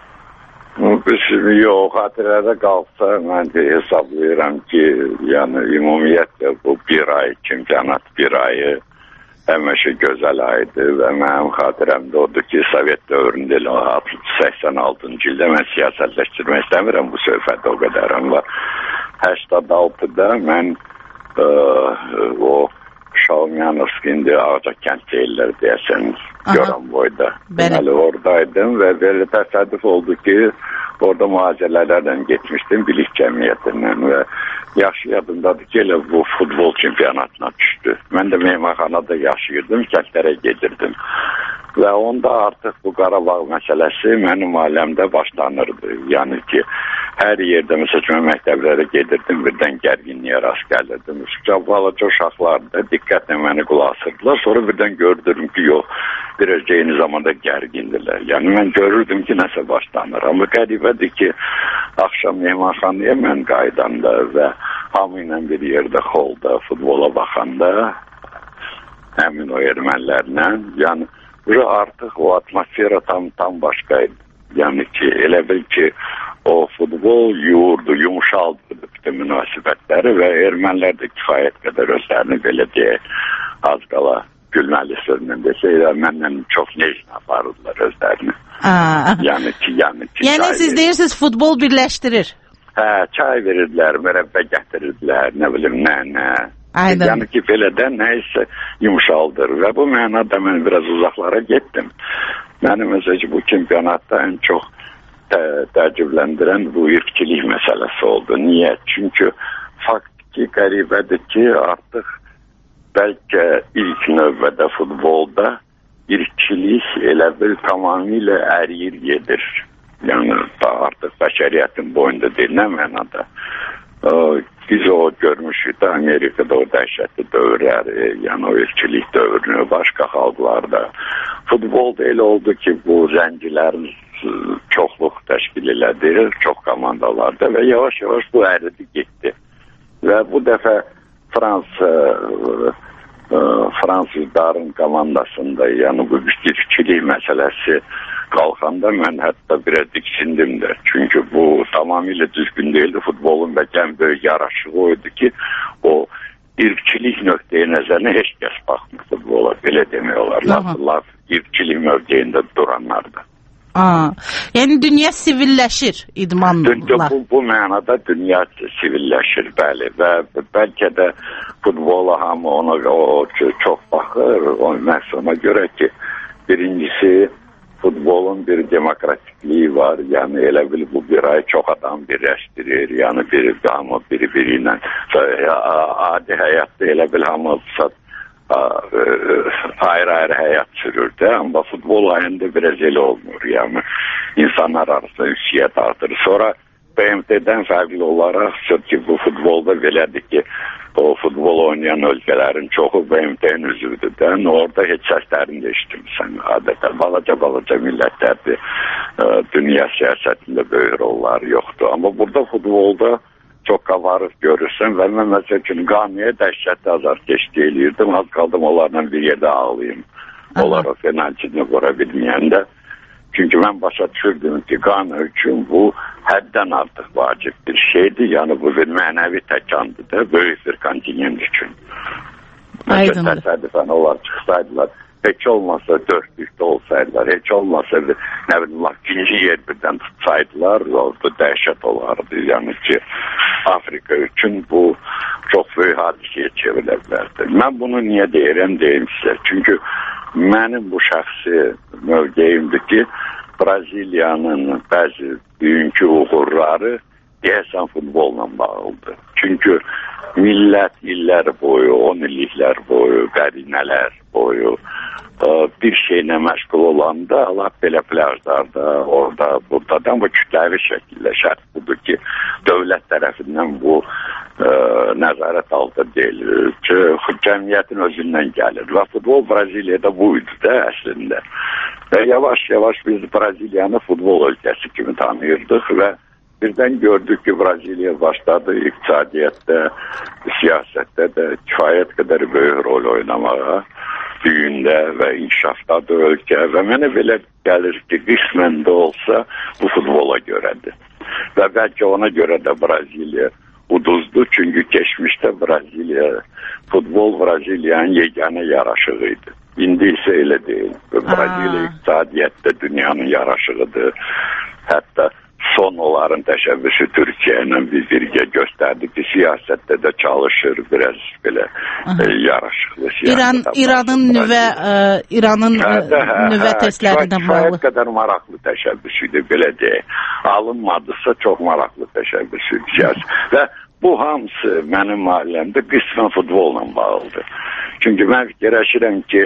Yox, xatirədə qalsa, mən də hesablayıram ki, yəni ümumiyyətlə bu bir ay, çempionat bir ayı həmişə gözəl aydır və mənim xatirəmdə odur ki, Sovet dövründə səksən altıncı ildə mən siyasətləşdirmək istəmirəm bu söhbədə o qədərim var. səksən altıda mən ə, o Şalmiyanovskindi Ağca kənd deyirlər deyəsən, Göran boyda. Deməli, oradaydım və belə təsadüf oldu ki, orada mühazirələrdən getmişdim bilik cəmiyyətindən və yaxşı yadımdadır ki, elə bu futbol çempionatına düşdü. Mən də meymanxanada yaşayırdım, kəndlərə gedirdim. Və onda artıq bu Qarabağ məsələsi mənim aləmdə başlanırdı. Yəni ki, hər yerdə, məsələn, məktəblərə gedirdim, birdən gərginliyə rast gəlirdim. Balaca uşaqlarda diqqətlə məni qulaq asırdılar. Sonra birdən gördüm ki, yox, biraz eyni zamanda gərgindirlər. Yəni, mən görürdüm ki, nəsə başlanır. Amma qəribədir ki, axşam meymanxanaya mən qaydanda və hamı ilə bir yerdə xolda, futbola baxanda, həmin o ermənilərlə, yəni, artıq o atmosfera tam, tam başqaydı. Yəni ki, elə bil ki, o futbol yoğurdu, yumuşaldı bütün münasibətləri və ermənilər də kifayət qədər özlərini belə deyək, az qala gülməli sözlə desəylə, məndən çox neyişlə aparırdılar özlərini. Yəni ki, yəni ki, yəni siz deyirsiniz, futbol birləşdirir. Hə, çay verirdilər, mürəbbə gətirirdilər, nə bilim, nə, nə. Aynen. Yəni ki, belə də nəysə yumuşaldır və bu mənada mən biraz uzaqlara getdim. Mənim məsəl ki, bu çempionatda ən çox tə təəccübləndirən bu irqçilik məsələsi oldu. Niyə? Çünki faktiki qəribədir ki, artıq bəlkə ilk növbədə futbolda irqçilik elə bir tamamilə əriyir gedir. Yəni artıq bəşəriyyətin boyunda deyil, nə mənada? Biz o görmüşük də Amerikada o dəhşətli dövrləri, yəni o irqçilik dövrünü, başqa xalqlarda. Futbolda elə oldu ki, bu zəncilərin çoxluq təşkil elədi, çox komandalarda və yavaş-yavaş bu əridi getdi. Və bu dəfə Fransa, Fransızların komandasında, yəni bu irqçilik məsələsi qalxanda mən hətta biraz diksindim də. Çünki bu tamamilə düzgün deyildi. Futbolun bəlkə ən böyük yaraşığı oydu ki, o irqçilik nöqteyi nəzərinə heç kəs baxmır futbola. Belə demək olar. Nasıllar irqçilik mövqeyində duranlardır. Aa, yəni dünya sivilləşir idmanla. Bu, bu mənada dünya sivilləşir, bəli. Və bəlkə də futbola hamı ona o, çox baxır. O məhsuma görə ki, birincisi futbolun bir demokratikliyi var. Yəni elə bil bu bir ay çox adam birləşdirir. Yəni bir hamı biri-biri ilə adi həyatda elə bil hamı ayrı-ayrı həyat sürür də. Amma futbol ayında biraz elə olmur. Yəni insanlar arasında ünsiyyət artır. Sonra B M T'dən fərqli olaraq ki, bu futbolda belədir ki, o futbol oynayan ölkələrin çoxu B M T-nin üzvüdür də. Orada heç səslərini də eşitmirsən. Adətən balaca balaca millətlərdir. Dünya siyasətində böyük rolları yoxdur. Amma burada futbolda çox qavarıq görürsən və mən məsəl üçün Qaniyə dəhşətli azarkeşlik eləyirdim. Az qaldım onlarla bir yerdə ağlayayım. Onlara penaltini vura bilməyəndə. Çünki mən başa düşürdüm ki, Qana üçün bu həddən artıq vacib bir şeydir. Yəni bu bir mənəvi təkandır da, böyük bir kontinent üçün. Aydındır. Təsadüfən onlar çıxsaydılar, heç olmasa dörtlükdə olsaydılar, heç olmasa bir, nə bilim, ikinci yer birdən tutsaydılar, orada dəhşət olardı. Yəni ki, Afrika üçün bu çox böyük hadisəyə çevrilə bilərdi. Mən bunu niyə deyirəm, deyim sizə. Çünki mənim bu şəxsi mövqeyimdir ki, Braziliyanın bəzi bugünkü uğurları deyəsən futbolla bağlıdır. Çünki millət illər boyu, on illiklər boyu, qərinələr boyu bir şeylə məşğul olanda, Allah belə plajlarda, orada, burada, bu kütləvi şəkildə şərt budur ki, dövlət tərəfindən bu ə, nəzarət altında deyil ki, cəmiyyətin özündən gəlir və futbol Braziliyada buydu da əslində və yavaş-yavaş biz Braziliyanı futbol ölkəsi kimi tanıyırdıq və birdən gördük ki, Braziliya başladı iqtisadiyyatda, siyasətdə də kifayət qədər böyük rol oynamağa, düyündə və inkişafdadır ölkə və mənə belə gəlir ki, qismən də olsa bu futbola görədir. Və bəlkə ona görə də Braziliya uduzdu, çünki keçmişdə Braziliya, futbol Braziliyanın yeganə yaraşığıydı. İndi isə elə deyil. Braziliya iqtisadiyyatda dünyanın yaraşığıdır. Hətta son onların təşəbbüsü Türkiyə ilə bir birgə göstərdi ki, siyasətdə də çalışır, biraz belə e, yaraşıqlı siyasətdə. İran, İranın nüvə, e, İranın hə, hə, nüvə hə, testlərindən bağlı. Kifayət qədər maraqlı təşəbbüsüdür, belə deyək. Alınmadısa çox maraqlı təşəbbüsüdür siyasi. Və bu hamısı mənim ailəmdə qismən futbolla bağlıdır. Çünki mən fikirləşirəm ki,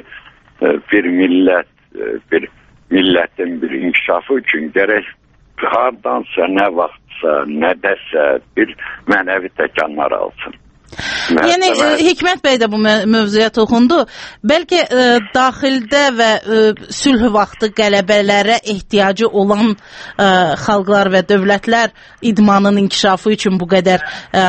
bir millət, bir millətin bir inkişafı üçün gərək hardansa, nə vaxtsa, nədəsə bir mənəvi təkanlar alsın. Yəni e, Hikmət bəy də bu mövzuya toxundu. Bəlkə e, daxildə və e, sülh vaxtı qələbələrə ehtiyacı olan e, xalqlar və dövlətlər idmanın inkişafı üçün bu qədər e,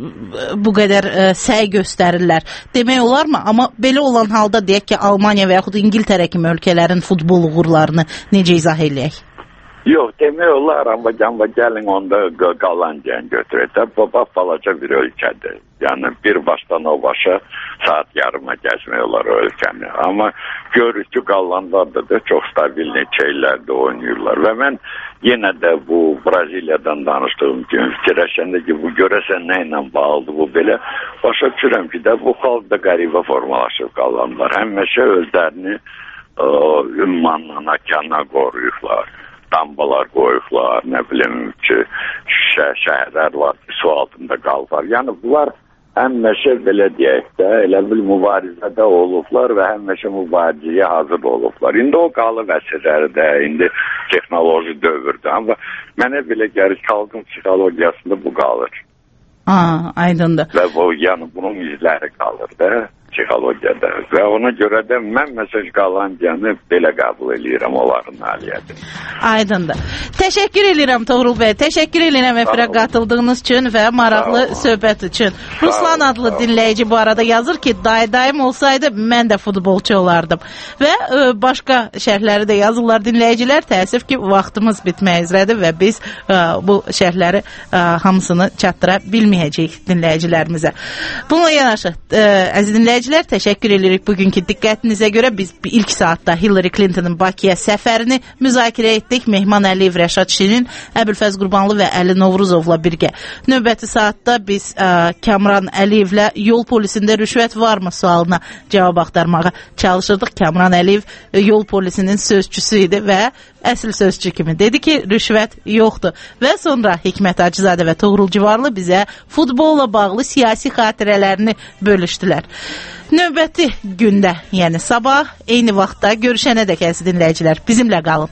bu qədər e, səy göstərirlər. Demək olarmı? Amma belə olan halda deyək ki, Almaniya və yaxud İngiltərə kimi ölkələrin futbol uğurlarını necə izah eləyək? Yox, demək olar, amma canva gəlin onda Qalandiyanı götürək də, baba balaca bir ölkədir. Yəni, bir başdan o başa saat yarıma gəzmək olar o ölkəni. Amma görür ki, Qalanlarda da çox stabil neçə illərdə oynayırlar. Və mən yenə də bu Braziliyadan danışdığım gün fikirləşəndə ki, bu görəsən nə ilə bağlıdır bu belə. Başa düşürəm ki, də bu xalq da qəribə formalaşıb Qalanlar. Həmişə özlərini ümmanla, okeana qoruyublar. Dambalar qoyublar, nə bilim ki, şə şəhərlər var ki, su altında qalırlar. Yəni, bunlar həmişə belə deyək də, elə bil mübarizədə olublar və həmişə mübarizəyə hazır olublar. İndi o qalıb əsrlərdə, indi texnoloji dövrdür. Amma mənə belə gəlir, xalqın psixologiyasında bu qalır. Aa, aydındır. Və bu, yəni bunun izləri qalır da psixologiyada. Və ona görə də mən məsəl Qalandiyanı belə qəbul edirəm onların nailiyyətini. Aydındır. Təşəkkür edirəm Toğrul bəy. Təşəkkür edirəm efirə qatıldığınız üçün və maraqlı söhbət üçün. Ruslan adlı dinləyici bu arada yazır ki, day-dayım olsaydı mən də futbolçu olardım. Və ə, başqa şərhləri də yazırlar dinləyicilər. Təəssüf ki, vaxtımız bitmək üzrədir və biz ə, bu şərhləri ə, hamısını çatdıra bilməyəcəyik dinləyicilərimizə. Bununla yanaşı, ə, əziz dinləyicilər, təşəkkür edirik bugünkü diqqətinizə görə. Biz ilk saatda Hillary Clinton'ın Bakıya səfərini müzakirə etdik. Mehman Əliyev, Rəşad Şirin, Əbülfəz Qurbanlı və Əli Novruzovla birgə. Növbəti saatda biz ə, Kamran Əliyevlə yol polisində rüşvət varmı sualına cavab axtarmağa çalışırdıq. Kamran Əliyev yol polisinin sözçüsü idi və əsl sözçü kimi dedi ki, rüşvət yoxdur. Və sonra Hikmət Hacızadə və Toğrul Civarlı bizə futbolla bağlı siyasi xatirələrini bölüşdülər. Növbəti gündə, yəni sabah, eyni vaxtda görüşənədək əziz dinləyicilər, bizimlə qalın.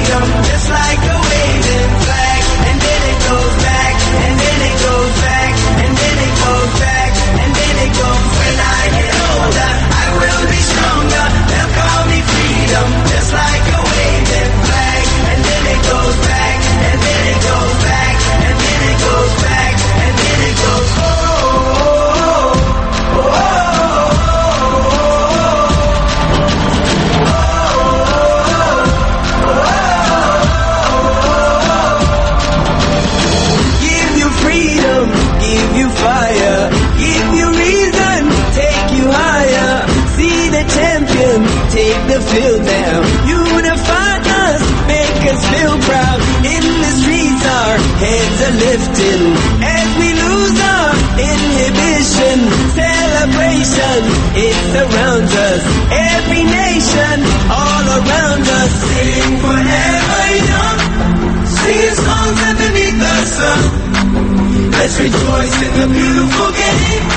Just like a waving flag, and then it goes back, and then it goes back. surrounds us. Every nation all around us. Sing forever young, singing songs underneath the sun. Let's rejoice in the beautiful game.